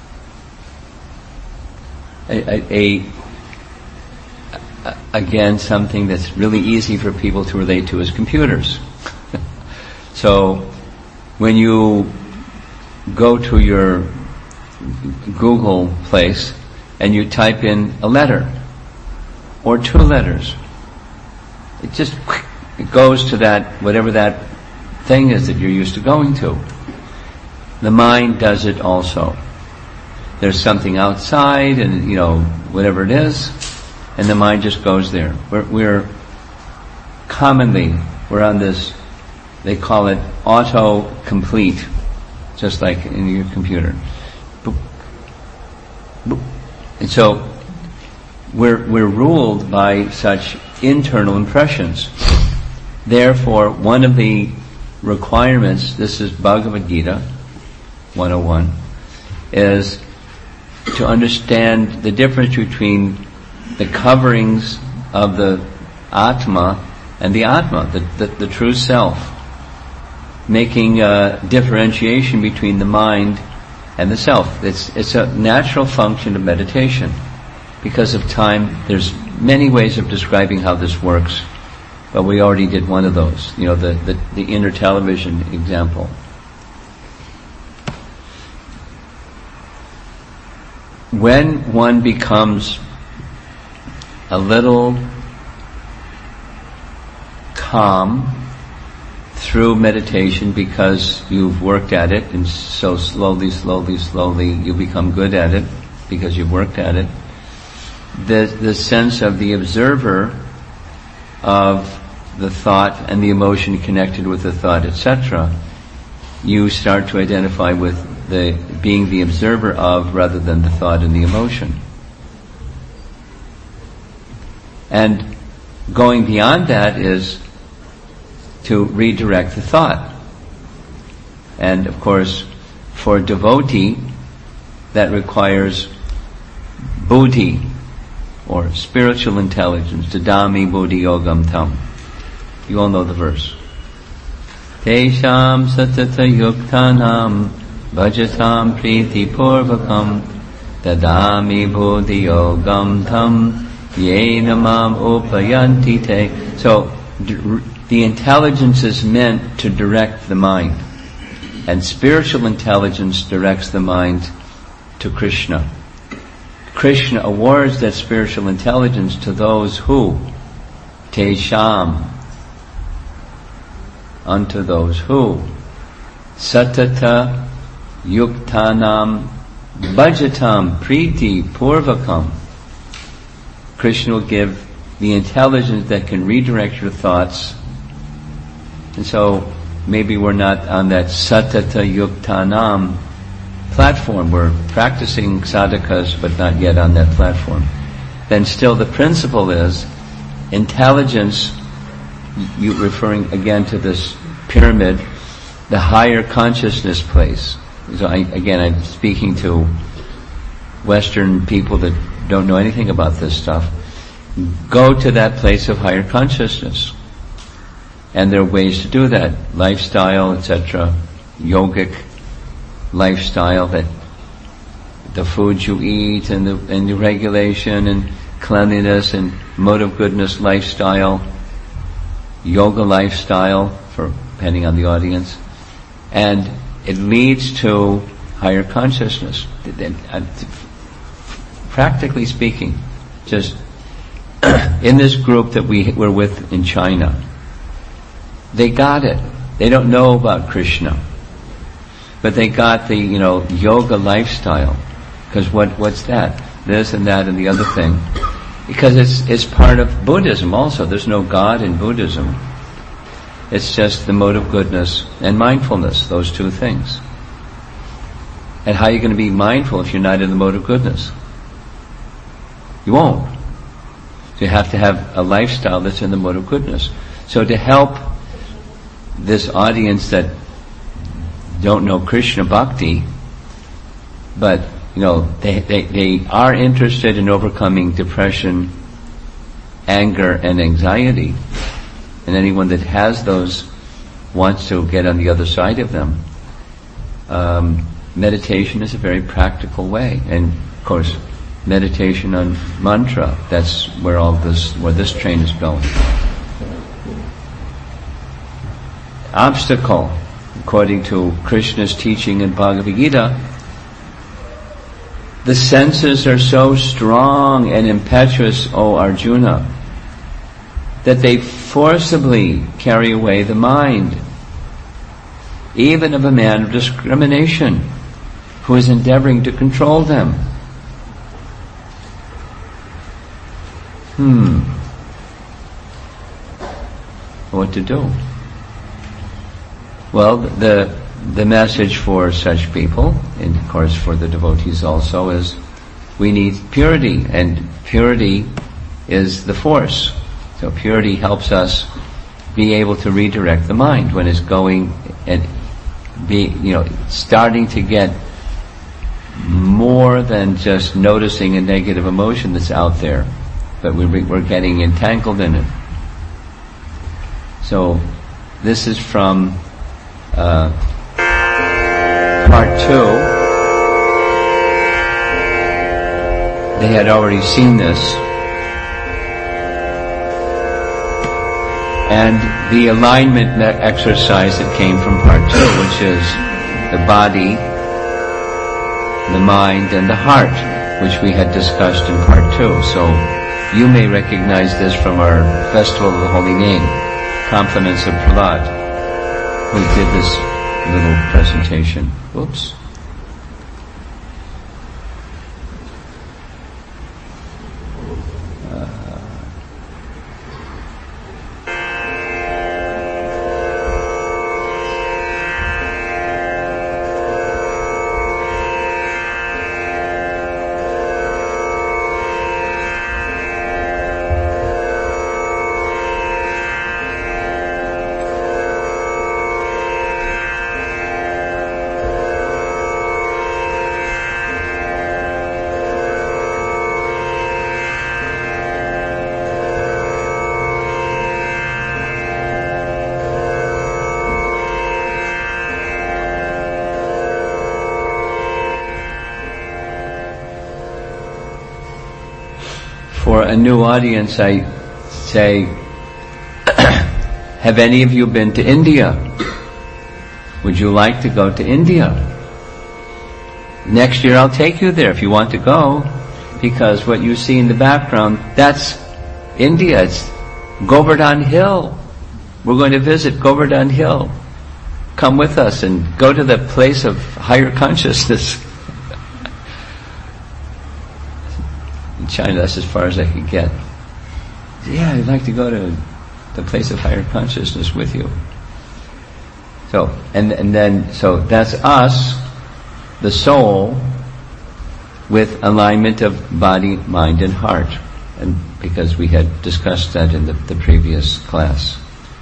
A, a, a, again, something that's really easy for people to relate to is computers. So, when you go to your Google place and you type in a letter or two letters, it just it goes to that, whatever that thing is that you're used to going to. The mind does it also. There's something outside, and you know, whatever it is, and the mind just goes there. We're, we're commonly, we're on this, they call it auto-complete, just like in your computer. Boop. Boop. And so, we're, we're ruled by such internal impressions. Therefore, one of the requirements, this is Bhagavad Gita one oh one, is to understand the difference between the coverings of the Atma and the Atma, the, the, the true self. Making a differentiation between the mind and the self. It's, it's a natural function of meditation. Because of time, there's many ways of describing how this works, but we already did one of those, you know, the, the, the inner television example. When one becomes a little calm through meditation, because you've worked at it, and so slowly, slowly, slowly you become good at it because you've worked at it, the the sense of the observer of the thought and the emotion connected with the thought, et cetera, you start to identify with the being the observer of rather than the thought and the emotion. And going beyond that is to redirect the thought. And of course, for a devotee, that requires buddhi, or spiritual intelligence. Dadami buddhi yogam tam. You all know the verse. Tesham satata yuktanam bhajatam priti purvakam dadami buddhi yogam tam yena mam upayanti te. So, the intelligence is meant to direct the mind. And spiritual intelligence directs the mind to Krishna. Krishna awards that spiritual intelligence to those who, Tesham, unto those who, Satata Yuktanam Bhajatam Priti Purvakam. Krishna will give the intelligence that can redirect your thoughts. And so, maybe we're not on that Satata Yuktanam platform. We're practicing sadhakas, but not yet on that platform. Then still the principle is intelligence, you referring again to this pyramid, the higher consciousness place. So I, again, I'm speaking to Western people that don't know anything about this stuff. Go to that place of higher consciousness. And there are ways to do that. Lifestyle, et cetera, yogic lifestyle, that the foods you eat and the, and the regulation and cleanliness and mode of goodness lifestyle, yoga lifestyle, for depending on the audience, and it leads to higher consciousness. Practically speaking, just in this group that we were with in China, they got it. They don't know about Krishna, but they got the, you know, yoga lifestyle. Because what, what's that? This and that and the other thing. Because it's, it's part of Buddhism also. There's no God in Buddhism. It's just the mode of goodness and mindfulness, those two things. And how are you going to be mindful if you're not in the mode of goodness? You won't. So you have to have a lifestyle that's in the mode of goodness. So to help this audience that don't know Krishna Bhakti, but, you know, they, they, they are interested in overcoming depression, anger, and anxiety. And anyone that has those wants to get on the other side of them. Um, meditation is a very practical way. And, of course, meditation on mantra, that's where all this, where this train is going. Obstacle, according to Krishna's teaching in Bhagavad Gita, the senses are so strong and impetuous, O Arjuna, that they forcibly carry away the mind, even of a man of discrimination who is endeavoring to control them. Hmm. What to do? Well, the the message for such people, and of course for the devotees also, is we need purity, and purity is the force. So purity helps us be able to redirect the mind when it's going and be, you know, starting to get more than just noticing a negative emotion that's out there, but we're, we're getting entangled in it. So this is from uh, part two. They had already seen this. And the alignment exercise that came from part two, which is the body, the mind, and the heart, which we had discussed in part two. So you may recognize this from our Festival of the Holy Name, Compliments of Prahlad, who did this little presentation. Whoops. a new audience, I say, have any of you been to India? Would you like to go to India? Next year I'll take you there if you want to go, because what you see in the background, that's India. It's Govardhan Hill. We're going to visit Govardhan Hill. Come with us and go to the place of higher consciousness. In China, that's as far as I could get. Yeah, I'd like to go to the place of higher consciousness with you. So, and, and then, so that's us, the soul, with alignment of body, mind, and heart. And because we had discussed that in the, the previous class.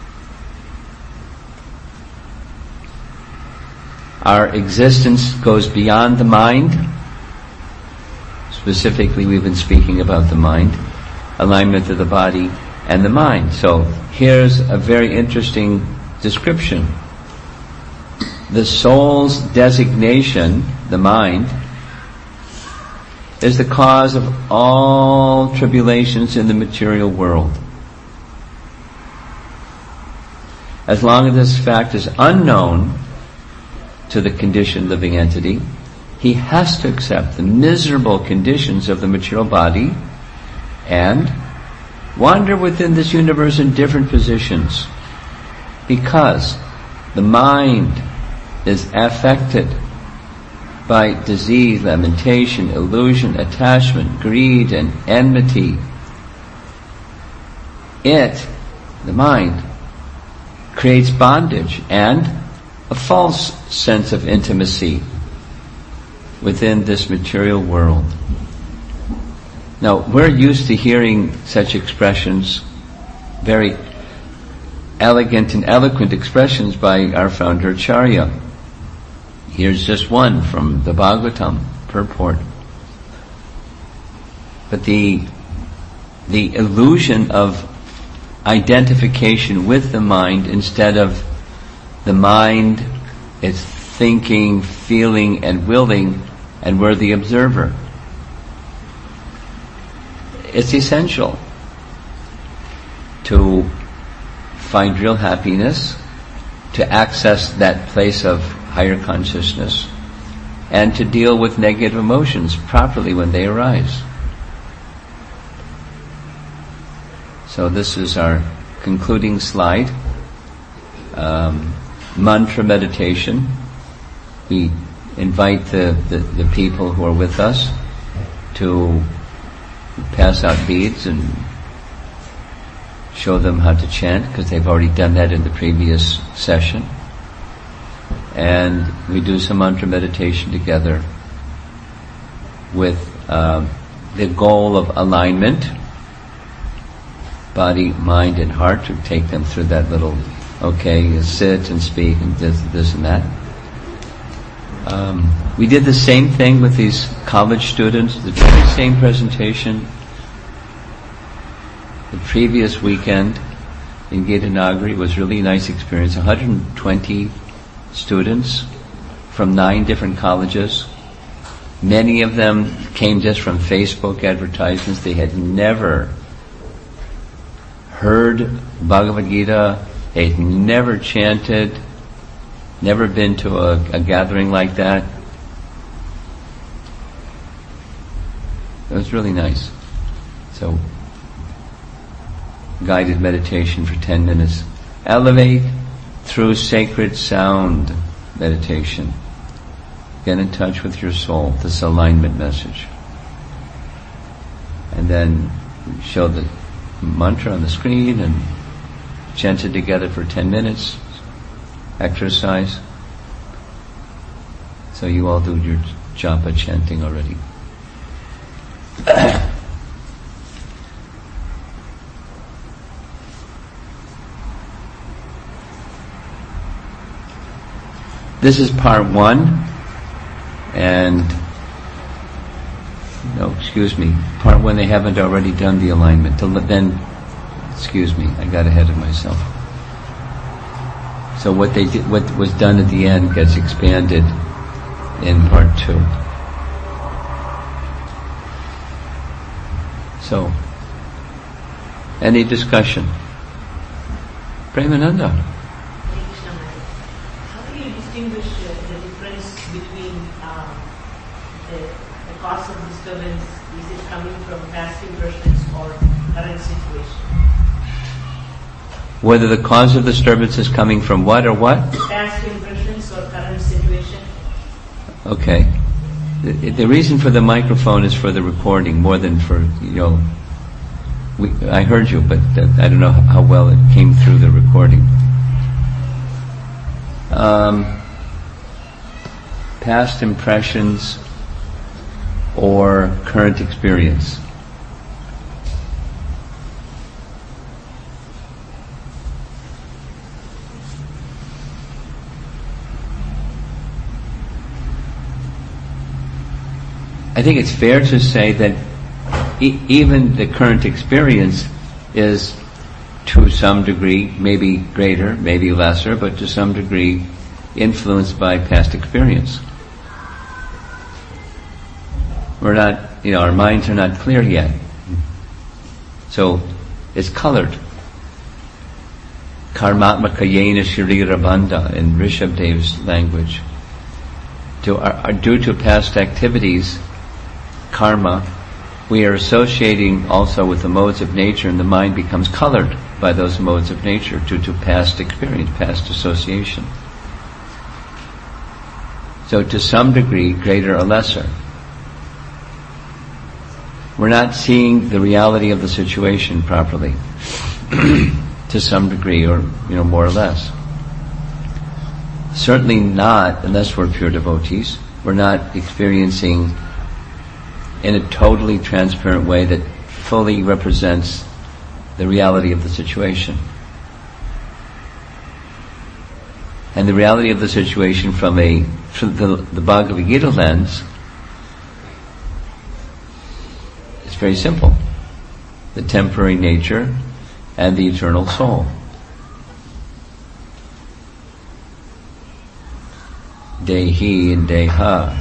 Our existence goes beyond the mind. Specifically, we've been speaking about the mind, alignment of the body and the mind. So here's a very interesting description. The soul's designation, the mind, is the cause of all tribulations in the material world. As long as this fact is unknown to the conditioned living entity, he has to accept the miserable conditions of the material body and wander within this universe in different positions, because the mind is affected by disease, lamentation, illusion, attachment, greed, and enmity. It, the mind, creates bondage and a false sense of intimacy within this material world. Now, we're used to hearing such expressions, very elegant and eloquent expressions by our founder Acharya. Here's just one from the Bhagavatam purport. But the the illusion of identification with the mind instead of the mind is thinking, feeling, and willing, and we're the observer. It's essential to find real happiness, to access that place of higher consciousness, and to deal with negative emotions properly when they arise. So this is our concluding slide. Um, mantra meditation. We invite the, the, the people who are with us to pass out beads and show them how to chant, because they've already done that in the previous session. And we do some mantra meditation together with uh, the goal of alignment, body, mind, and heart, to take them through that little, okay, sit and speak and this, this and that. Um, we did the same thing with these college students, the very same presentation the previous weekend in Gitanagari. Was really a nice experience. one hundred twenty students from nine different colleges. Many of them came just from Facebook advertisements. They had never heard Bhagavad Gita. They had never chanted, never been to a, a gathering like that. It was really nice. So, guided meditation for ten minutes. Elevate through sacred sound meditation. Get in touch with your soul, this alignment message. And then show the mantra on the screen and chant it together for ten minutes. Exercise. So you all do your japa chanting already. This is part one, and no, excuse me, part one they haven't already done the alignment. Then, excuse me, I got ahead of myself. So what they did, what was done at the end gets expanded in part two. So, Any discussion? Premananda. How do you distinguish uh, the difference between uh, the, the cause of disturbance? Is it coming from past impressions or current situation? Whether the cause of disturbance is coming from what or what? Past impressions or current situation. Okay. The, the reason for the microphone is for the recording more than for, you know, we, I heard you, but I don't know how well it came through the recording. Um, past impressions or current experience. I think it's fair to say that e- even the current experience is to some degree, maybe greater, maybe lesser, but to some degree influenced by past experience. We're not, you know, our minds are not clear yet. So it's colored. Karmatmaka yena sharira bandha in Rishabdev's language. To, uh, due to past activities, karma, we are associating also with the modes of nature, and the mind becomes colored by those modes of nature due to past experience, past association. So to some degree, greater or lesser. We're not seeing the reality of the situation properly, to some degree, or, you know, more or less. Certainly not, unless we're pure devotees, we're not experiencing in a totally transparent way that fully represents the reality of the situation. And the reality of the situation from a from the, the Bhagavad Gita lens is very simple. The temporary nature and the eternal soul. Dehi and Deha.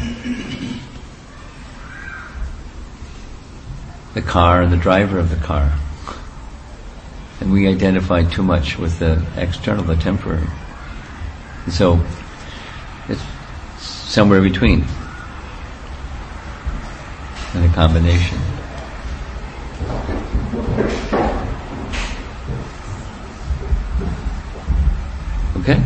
The car and the driver of the car. And we identify too much with the external, the temporary. And so, it's somewhere between. And a combination. Okay?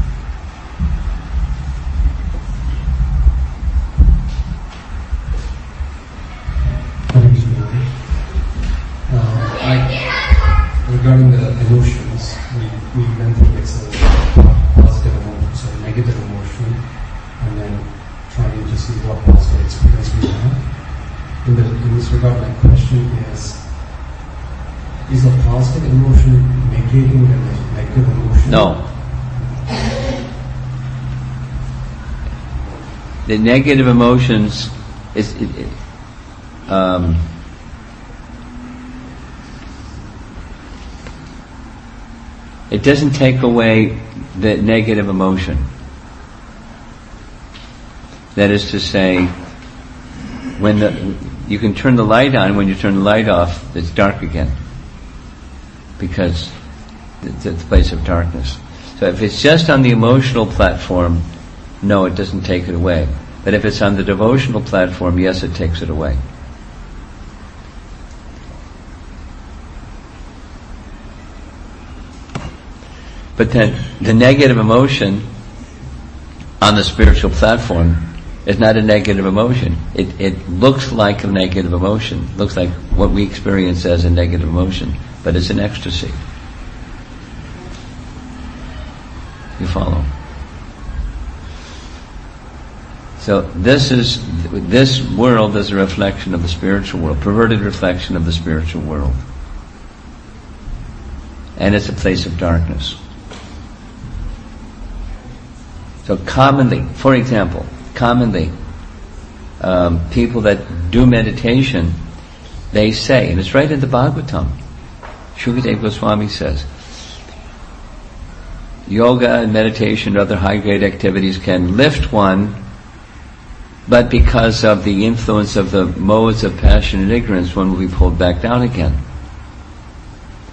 Regarding the emotions, we, we went through it's a positive emotion, so negative emotion, and then trying to see what positive experience we have. In, the, in this regard, my question is, is the positive emotion negating the negative emotion? No. The negative emotions is... It, it, um, It doesn't take away the negative emotion. That is to say, when the, you can turn the light on, when you turn the light off, it's dark again. Because it's a place of darkness. So if it's just on the emotional platform, no, it doesn't take it away. But if it's on the devotional platform, yes, it takes it away. But then the negative emotion on the spiritual platform is not a negative emotion. It, it looks like a negative emotion. It looks like what we experience as a negative emotion, but it's an ecstasy. You follow? So this is this world is a reflection of the spiritual world, perverted reflection of the spiritual world, and it's a place of darkness. So commonly, for example, commonly, um, people that do meditation, they say, and it's right in the Bhagavatam, Shukadeva Goswami says, yoga and meditation and other high-grade activities can lift one, but because of the influence of the modes of passion and ignorance, one will be pulled back down again.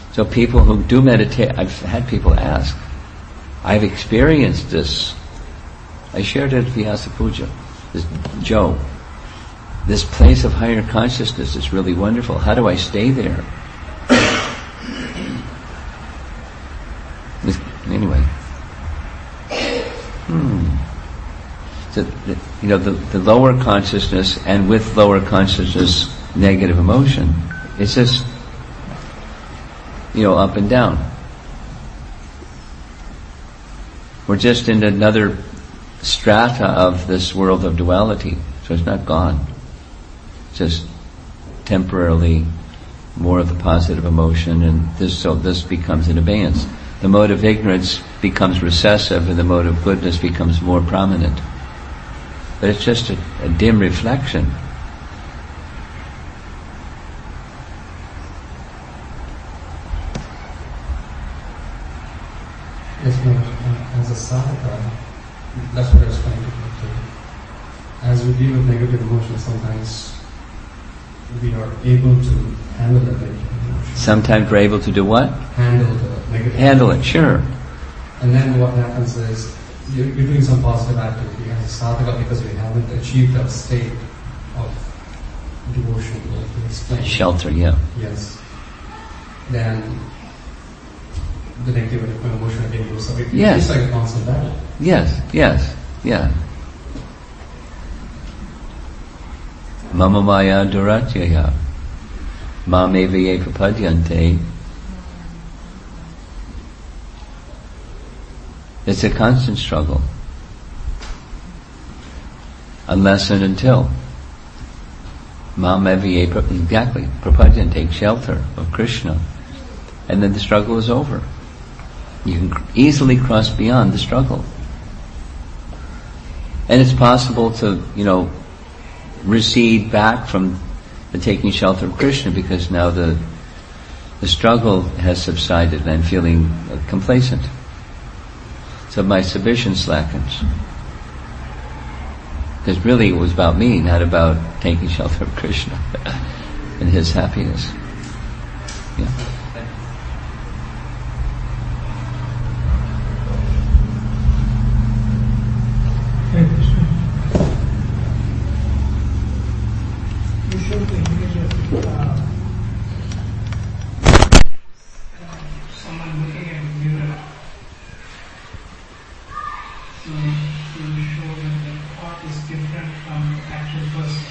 So people who do meditate, I've had people ask, I've experienced this. I shared it at Vyasa Puja. This Joe, this place of higher consciousness is really wonderful. How do I stay there? This, anyway. Hmm. So, the, you know, the, the lower consciousness, and with lower consciousness, negative emotion, it's just, you know, up and down. We're just in another strata of this world of duality, so it's not gone. It's just temporarily more of the positive emotion, and this so this becomes an abeyance. The mode of ignorance becomes recessive, and the mode of goodness becomes more prominent. But it's just a, a dim reflection. Yes, Maharaj, as a sadhaka, that's what I was trying to get to. As we deal with negative emotions, sometimes we are able to handle the negative emotion. Sometimes we're able to do what? Handle the negative Handle emotion. it, sure. And then what happens is, you're, you're doing some positive activity as a sadhaka because we haven't achieved that state of devotion, like you explained. Shelter, yeah. Yes. Then the negative emotion again goes up. It- Yes. It's like a constant battle. Yes, yes, yeah. Mama maya duratyaya mameva ye prapadyante. It's a constant struggle. Unless and until mameva ye pra- exactly prapadyante, take shelter of Krishna, and then the struggle is over. You can cr- easily cross beyond the struggle. And it's possible to, you know, recede back from the taking shelter of Krishna, because now the the struggle has subsided and I'm feeling uh, complacent. So my submission slackens. Because really it was about me, not about taking shelter of Krishna and his happiness. Yeah. Hare Krishna. You showed the image of uh, someone looking at a mirror. So to show that the thought is different from the actual person.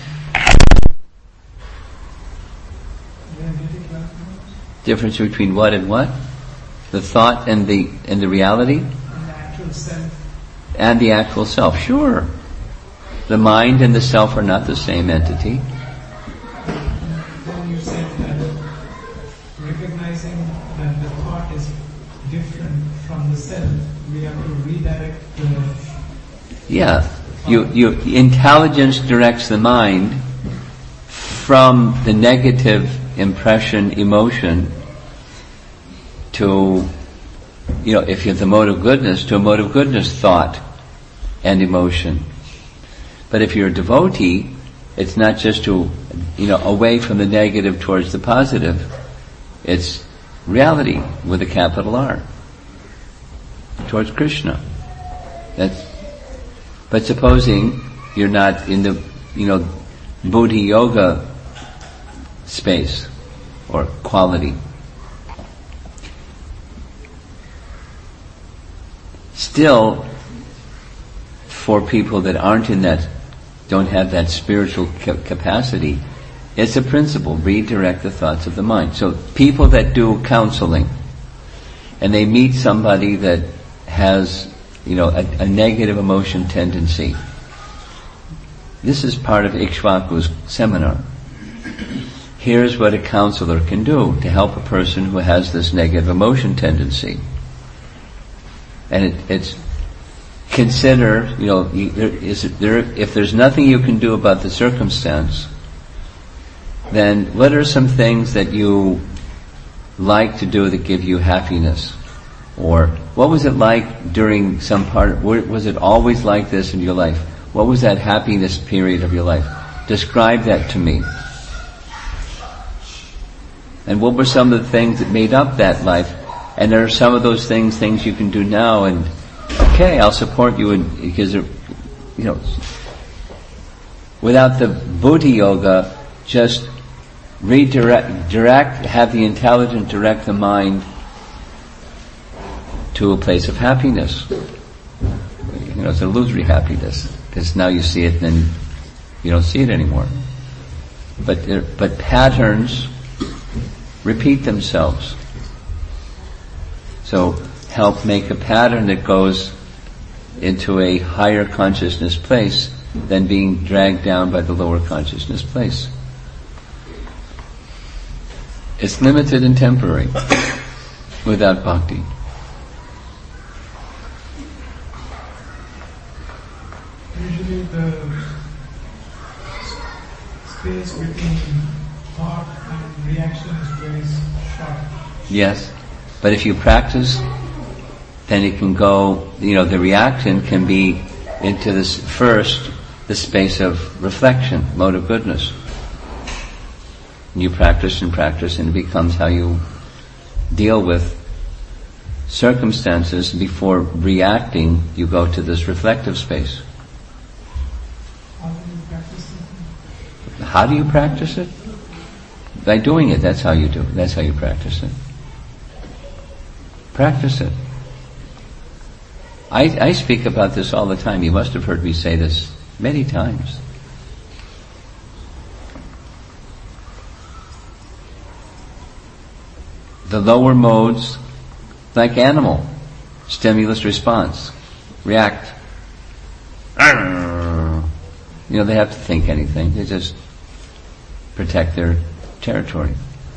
Did I get it right? Difference between what and what? The thought and the and the reality? And the actual self. And the actual self, sure. The mind and the self are not the same entity. Then you said that recognizing that the thought is different from the self, we have to redirect the... Yeah. You, you, intelligence directs the mind from the negative impression, emotion, to, you know, if you have the mode of goodness, to a mode of goodness thought and emotion. But if you're a devotee, it's not just to, you know, away from the negative towards the positive. It's reality with a capital R. Towards Krishna. That's, but supposing you're not in the, you know, Buddhi Yoga space or quality. Still, for people that aren't in that, don't have that spiritual ca- capacity, it's a principle, redirect the thoughts of the mind. So people that do counseling, and they meet somebody that has, you know, a, a negative emotion tendency. This is part of Ikshvaku's seminar. Here's what a counselor can do to help a person who has this negative emotion tendency. And it, it's consider, you know, you, there, is it, there, if there's nothing you can do about the circumstance, then what are some things that you like to do that give you happiness? Or what was it like during some part, was it always like this in your life? What was that happiness period of your life? Describe that to me. And what were some of the things that made up that life? And there are some of those things, things you can do now, and okay, I'll support you in, because, you know, without the Buddhi Yoga, just redirect, direct, have the intelligence direct the mind to a place of happiness. You know, it's an illusory happiness, because now you see it and then you don't see it anymore. But there, but patterns repeat themselves. So help make a pattern that goes into a higher consciousness place than being dragged down by the lower consciousness place. It's limited and temporary without bhakti. Usually the space between thought and reaction is very short. Yes, but if you practice, then it can go, you know, the reaction can be into this first, the space of reflection, mode of goodness. And you practice and practice, and it becomes how you deal with circumstances. Before reacting, you go to this reflective space. How do you practice it? How do you practice it? By doing it, that's how you do it. That's how you practice it. Practice it. I, I speak about this all the time. You must have heard me say this many times. The lower modes, like animal, stimulus response, react. You know, they have to think anything. They just protect their territory.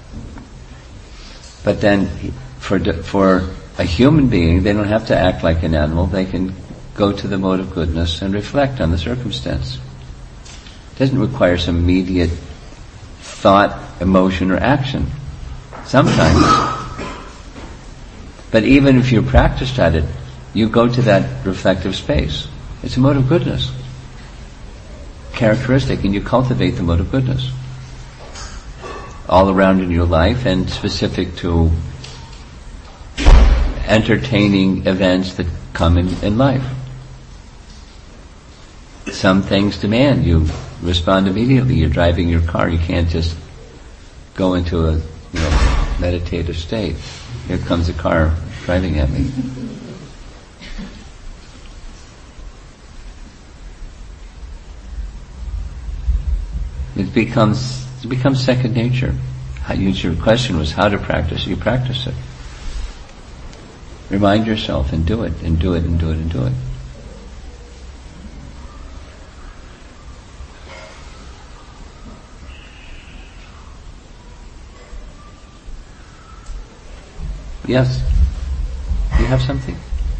But then, for for a human being, they don't have to act like an animal. They can go to the mode of goodness and reflect on the circumstance. It doesn't require some immediate thought, emotion, or action. Sometimes. But even if you're practiced at it, you go to that reflective space. It's a mode of goodness. Characteristic, and you cultivate the mode of goodness. All around in your life, and specific to entertaining events that come in, in life. Some things demand you respond immediately. You're driving your car, you can't just go into a, you know, meditative state. Here comes a car driving at me. It becomes it becomes second nature. How, your question was how to practice. You practice it. Remind yourself and do it, and do it, and do it, and do it. Yes? Do you have something?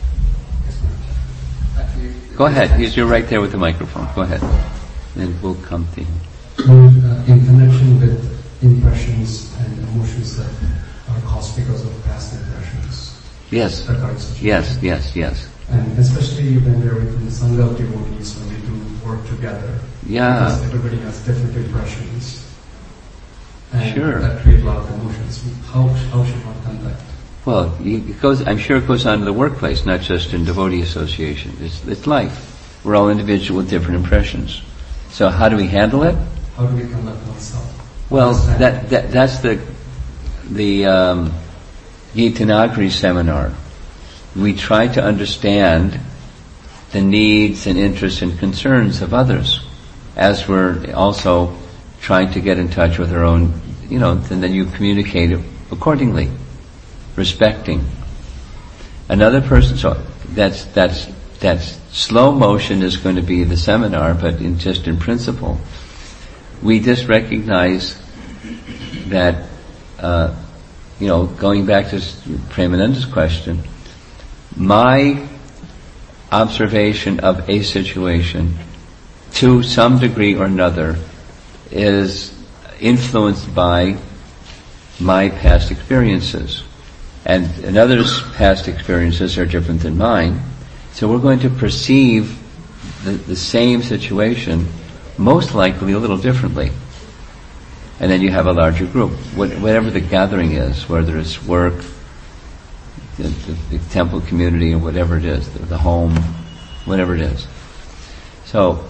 Go ahead. You're right there with the microphone. Go ahead. And we'll come to you. Uh, in connection with impressions and emotions that are caused because of past impressions. Yes. Yes, yes, yes. And especially when we're within the Sangha of devotees, when we do work together. Yeah. Because everybody has different impressions. And sure. that create a lot of emotions. How, how should one conduct? Well, it goes, I'm sure it goes on in the workplace, not just in devotee association. It's, it's life. We're all individual with different impressions. So how do we handle it? How do we conduct oneself? Well, that, that that's the the um, Gitanagari seminar. We try to understand the needs and interests and concerns of others, as we're also trying to get in touch with our own, you know, and then you communicate accordingly, respecting. Another person, so that's that's that's slow motion is going to be the seminar, but in just in principle, we just recognize that, uh, you know, going back to Premananda's question, my observation of a situation, to some degree or another, is influenced by my past experiences. And another's past experiences are different than mine. So we're going to perceive the, the same situation most likely a little differently. And then you have a larger group. What, whatever the gathering is, whether it's work, the, the, the temple community, or whatever it is, the, the home, whatever it is. So,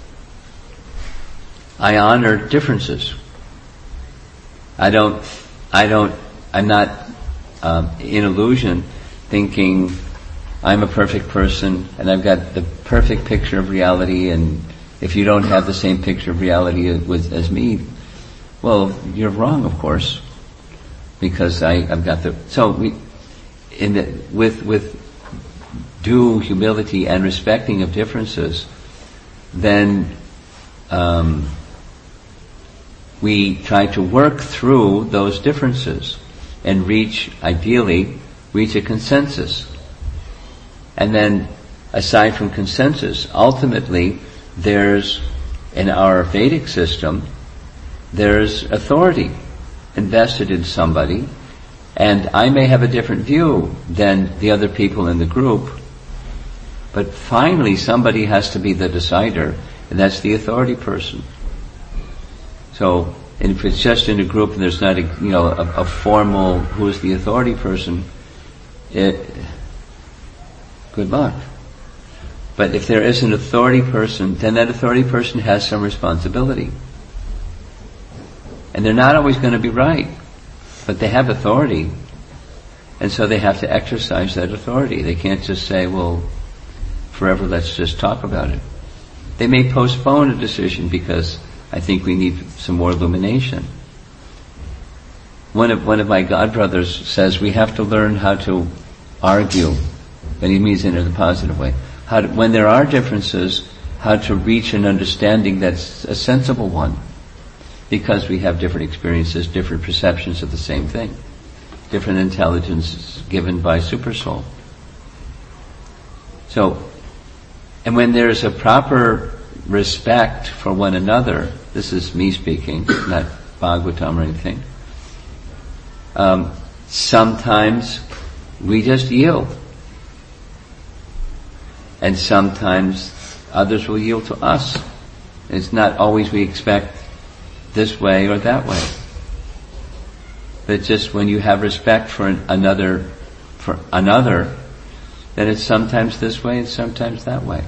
I honor differences. I don't, I don't, I'm not um, in illusion thinking I'm a perfect person and I've got the perfect picture of reality, and if you don't have the same picture of reality as, as me, well, you're wrong, of course, because I, I've got the, so we, in the, with, with due humility and respecting of differences, then, um, we try to work through those differences and reach, ideally, reach a consensus. And then, aside from consensus, ultimately, there's, in our Vedic system, there's authority invested in somebody, and I may have a different view than the other people in the group, but finally somebody has to be the decider, and that's the authority person. So, and if it's just in a group and there's not a, you know, a, a formal who's the authority person, it, good luck. But if there is an authority person, then that authority person has some responsibility. And they're not always going to be right, but they have authority. And so they have to exercise that authority. They can't just say, well, forever let's just talk about it. They may postpone a decision because I think we need some more illumination. One of, one of my godbrothers says we have to learn how to argue, and he means it in a positive way. How to, when there are differences, how to reach an understanding that's a sensible one. Because we have different experiences, different perceptions of the same thing. Different intelligence given by Supersoul. So, and when there's a proper respect for one another, this is me speaking, not Bhagavatam or anything, um, sometimes we just yield. And sometimes others will yield to us. It's not always we expect this way or that way. But it's just when you have respect for an, another, for another, then it's sometimes this way and sometimes that way.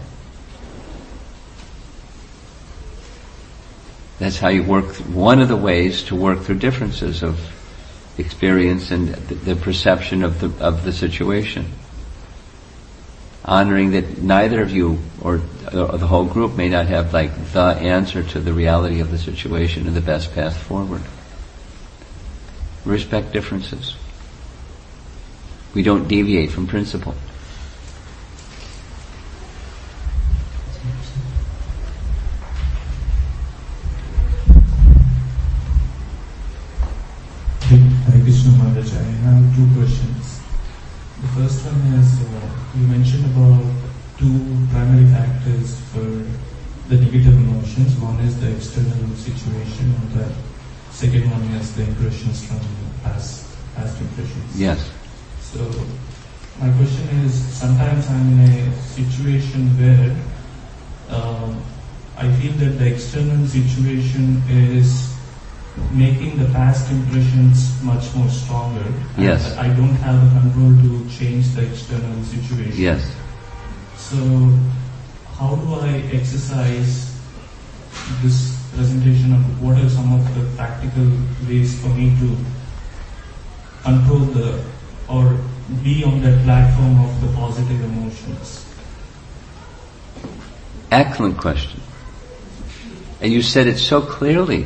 That's how you work, one of the ways to work through differences of experience and the, the perception of the, of the situation. Honoring that neither of you or, or the whole group may not have like the answer to the reality of the situation and the best path forward. Respect differences. We don't deviate from principle. Hare Krishna Maharaj, I have two questions. The first one is, uh, you mentioned about two primary factors for the negative emotions. One is the external situation, and the second one is the impressions from past, past impressions. Yes. So, my question is, sometimes I'm in a situation where um, I feel that the external situation is making the past impressions much more stronger. Yes. I don't have the control to change the external situation. Yes. So, how do I exercise this presentation of what are some of the practical ways for me to control the, or be on that platform of the positive emotions? Excellent question. And you said it so clearly.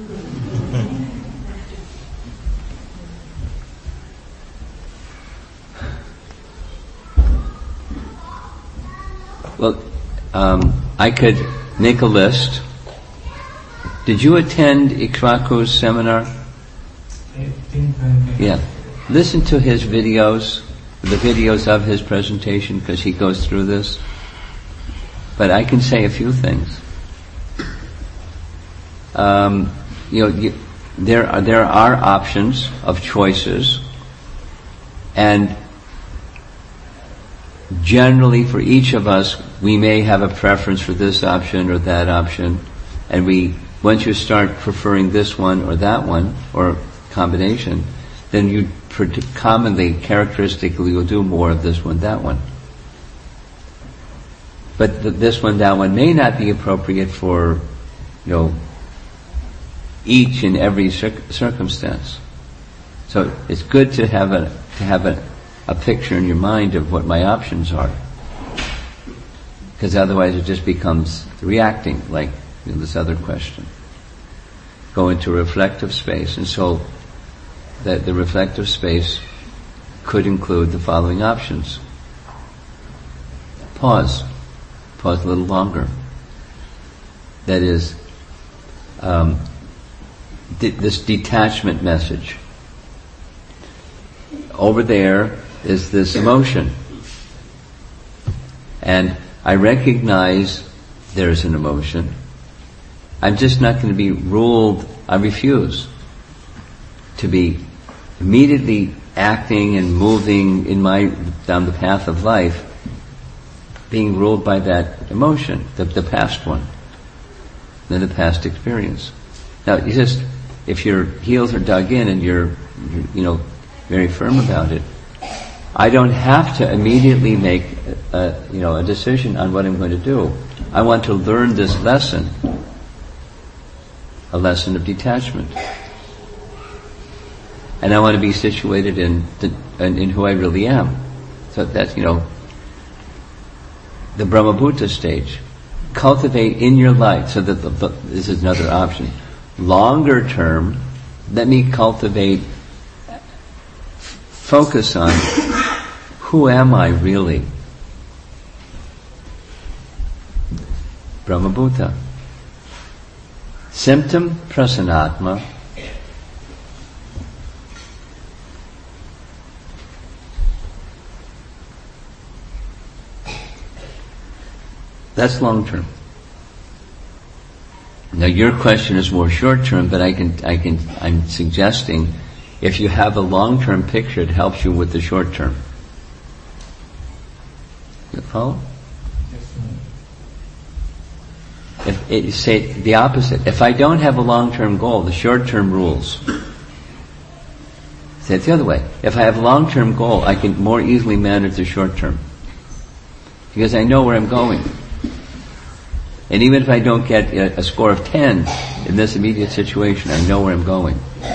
Well, um, I could make a list. Did you attend Ikshvaku's seminar? I think I can. Yeah. Listen to his videos, the videos of his presentation, because he goes through this. But I can say a few things. Um, you know, you, there are there are options of choices, and generally for each of us, we may have a preference for this option or that option, and we once you start preferring this one or that one, or combination, then you commonly, characteristically, will do more of this one, that one. But the, this one, that one may not be appropriate for, you know, each and every cir- circumstance. So it's good to have a to have a, a picture in your mind of what my options are, because otherwise it just becomes reacting, like, you know, this other question. Go into reflective space, and so that the reflective space could include the following options. Pause. Pause a little longer. That is, um, de- this detachment message. Over there is this emotion. And I recognize there's an emotion. I'm just not going to be ruled. I refuse to be immediately acting and moving in my down the path of life, being ruled by that emotion, the, the past one, then the past experience. Now, you just, if your heels are dug in and you're, you're, you know, very firm about it, I don't have to immediately make a, you know, a decision on what I'm going to do. I want to learn this lesson, a lesson of detachment. And I want to be situated in the, in, in who I really am. So that's, you know, the Brahmabhuta stage. Cultivate in your life, so that the, the, this is another option. Longer term, let me cultivate, focus on who am I really? Brahmabhuta. Symptom prasanatma. That's long term. Now your question is more short term, but I can, I can, I'm suggesting if you have a long term picture, it helps you with the short term. You follow? Yes, sir. If it, say the opposite. If I don't have a long term goal, the short term rules. Say it the other way. If I have a long term goal, I can more easily manage the short term, because I know where I'm going. And even if I don't get a, a score of ten in this immediate situation, I know where I'm going.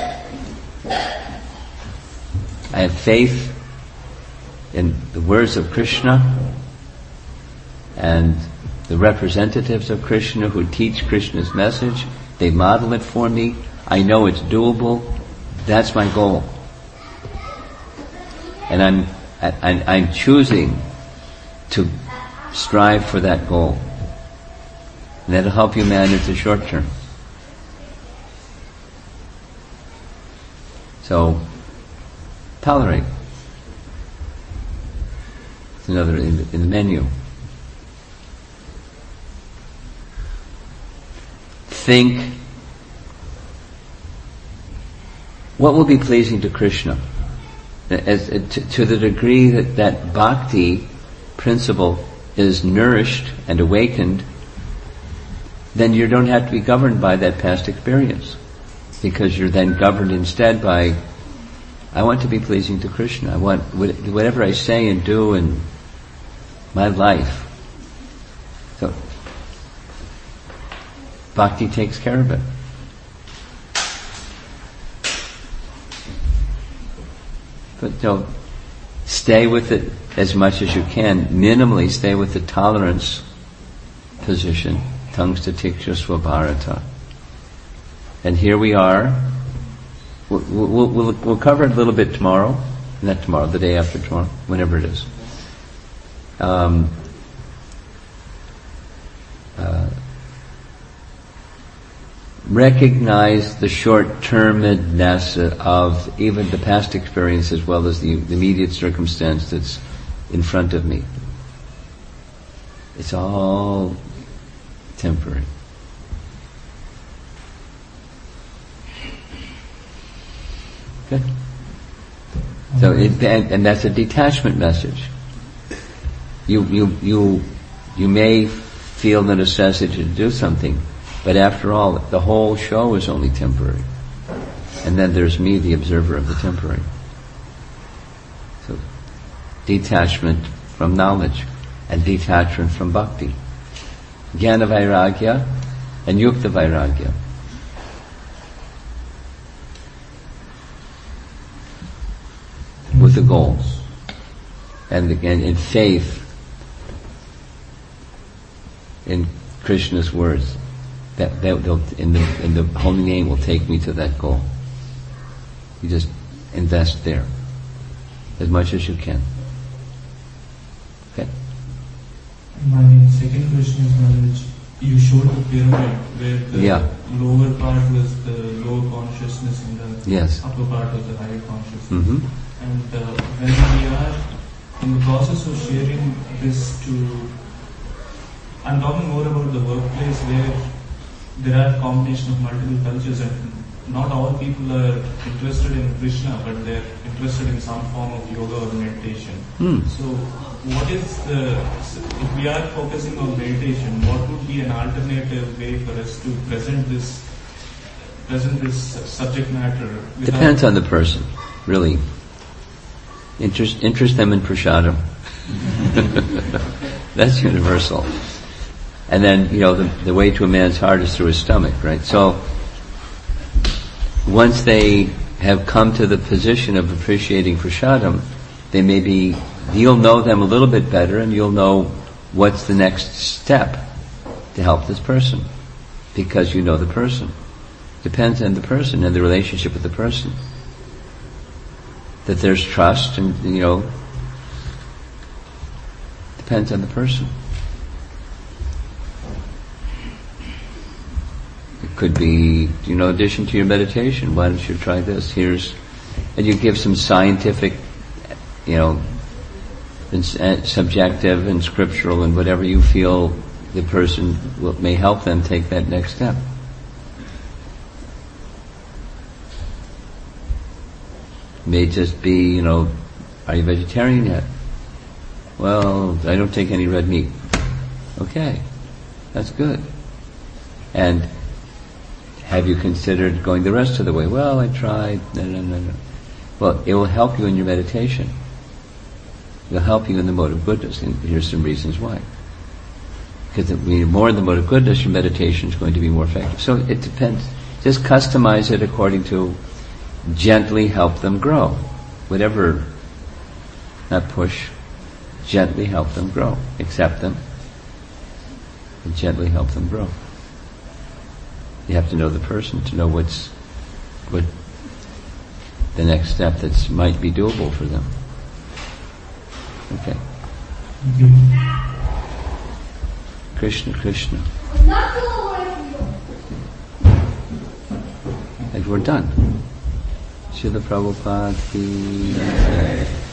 I have faith in the words of Krishna and the representatives of Krishna who teach Krishna's message. They model it for me. I know it's doable. That's my goal. And I'm, I, I'm choosing to strive for that goal. And that'll help you manage the short term. So, tolerate. It's another in the, in the menu. Think, what will be pleasing to Krishna? As, to, to the degree that that bhakti principle is nourished and awakened, then you don't have to be governed by that past experience, because you're then governed instead by, I want to be pleasing to Krishna. I want whatever I say and do in my life. So, bhakti takes care of it. But don't stay with it as much as you can. Minimally stay with the tolerance position. Tangsta tiksha swabharata. And here we are. We'll, we'll, we'll, we'll cover it a little bit tomorrow. Not tomorrow, the day after tomorrow, whenever it is. Um, uh, recognize the short-termedness of even the past experience as well as the, the immediate circumstance that's in front of me. It's all temporary. Okay? So, it, and, and that's a detachment message. You, you, you, you may feel the necessity to do something, But after all, the whole show is only temporary. And then there's me, the observer of the temporary. So, detachment from knowledge and detachment from bhakti. Jnana Vairagya and Yukta Vairagya. With the goals. And again, in faith in Krishna's words, that, that they'll, in the in the holy name will take me to that goal. You just invest there as much as you can. Okay. My second question is, Maharaj, you showed the pyramid where the yeah. lower part was the lower consciousness and the yes. upper part was the higher consciousness. Mm-hmm. And uh, when we are in the process of sharing this to, I'm talking more about the workplace where there are combination of multiple cultures and not all people are interested in Krishna, but they're interested in some form of yoga or meditation. Mm. So what is the, if we are focusing on meditation, what would be an alternative way for us to present this, present this subject matter? Depends on the person, really. Interest, interest them in prasadam. That's universal. And then, you know, the, the way to a man's heart is through his stomach, right? So, once they have come to the position of appreciating prasadam, they may be, you'll know them a little bit better and you'll know what's the next step to help this person. Because you know the person. Depends on the person and the relationship with the person. That there's trust and, you know, depends on the person. It could be, you know, addition to your meditation, why don't you try this? Here's, and you give some scientific, you know, and subjective and scriptural and whatever you feel the person will, may help them take that next step. May just be, you know, are you vegetarian yet? Well, I don't take any red meat. Okay, that's good. And have you considered going the rest of the way? Well, I tried. No, no, no, no. Well, it will help you in your meditation. It will help you in the mode of goodness, and here's some reasons why. Because if you're more in the mode of goodness, your meditation is going to be more effective. So it depends. Just customize it according to, gently help them grow. Whatever, not push, gently help them grow. Accept them, and gently help them grow. You have to know the person to know what's, what the next step that might be doable for them. Okay. Thank you. Krishna, Krishna. And we're done. Srila Prabhupada ki jai.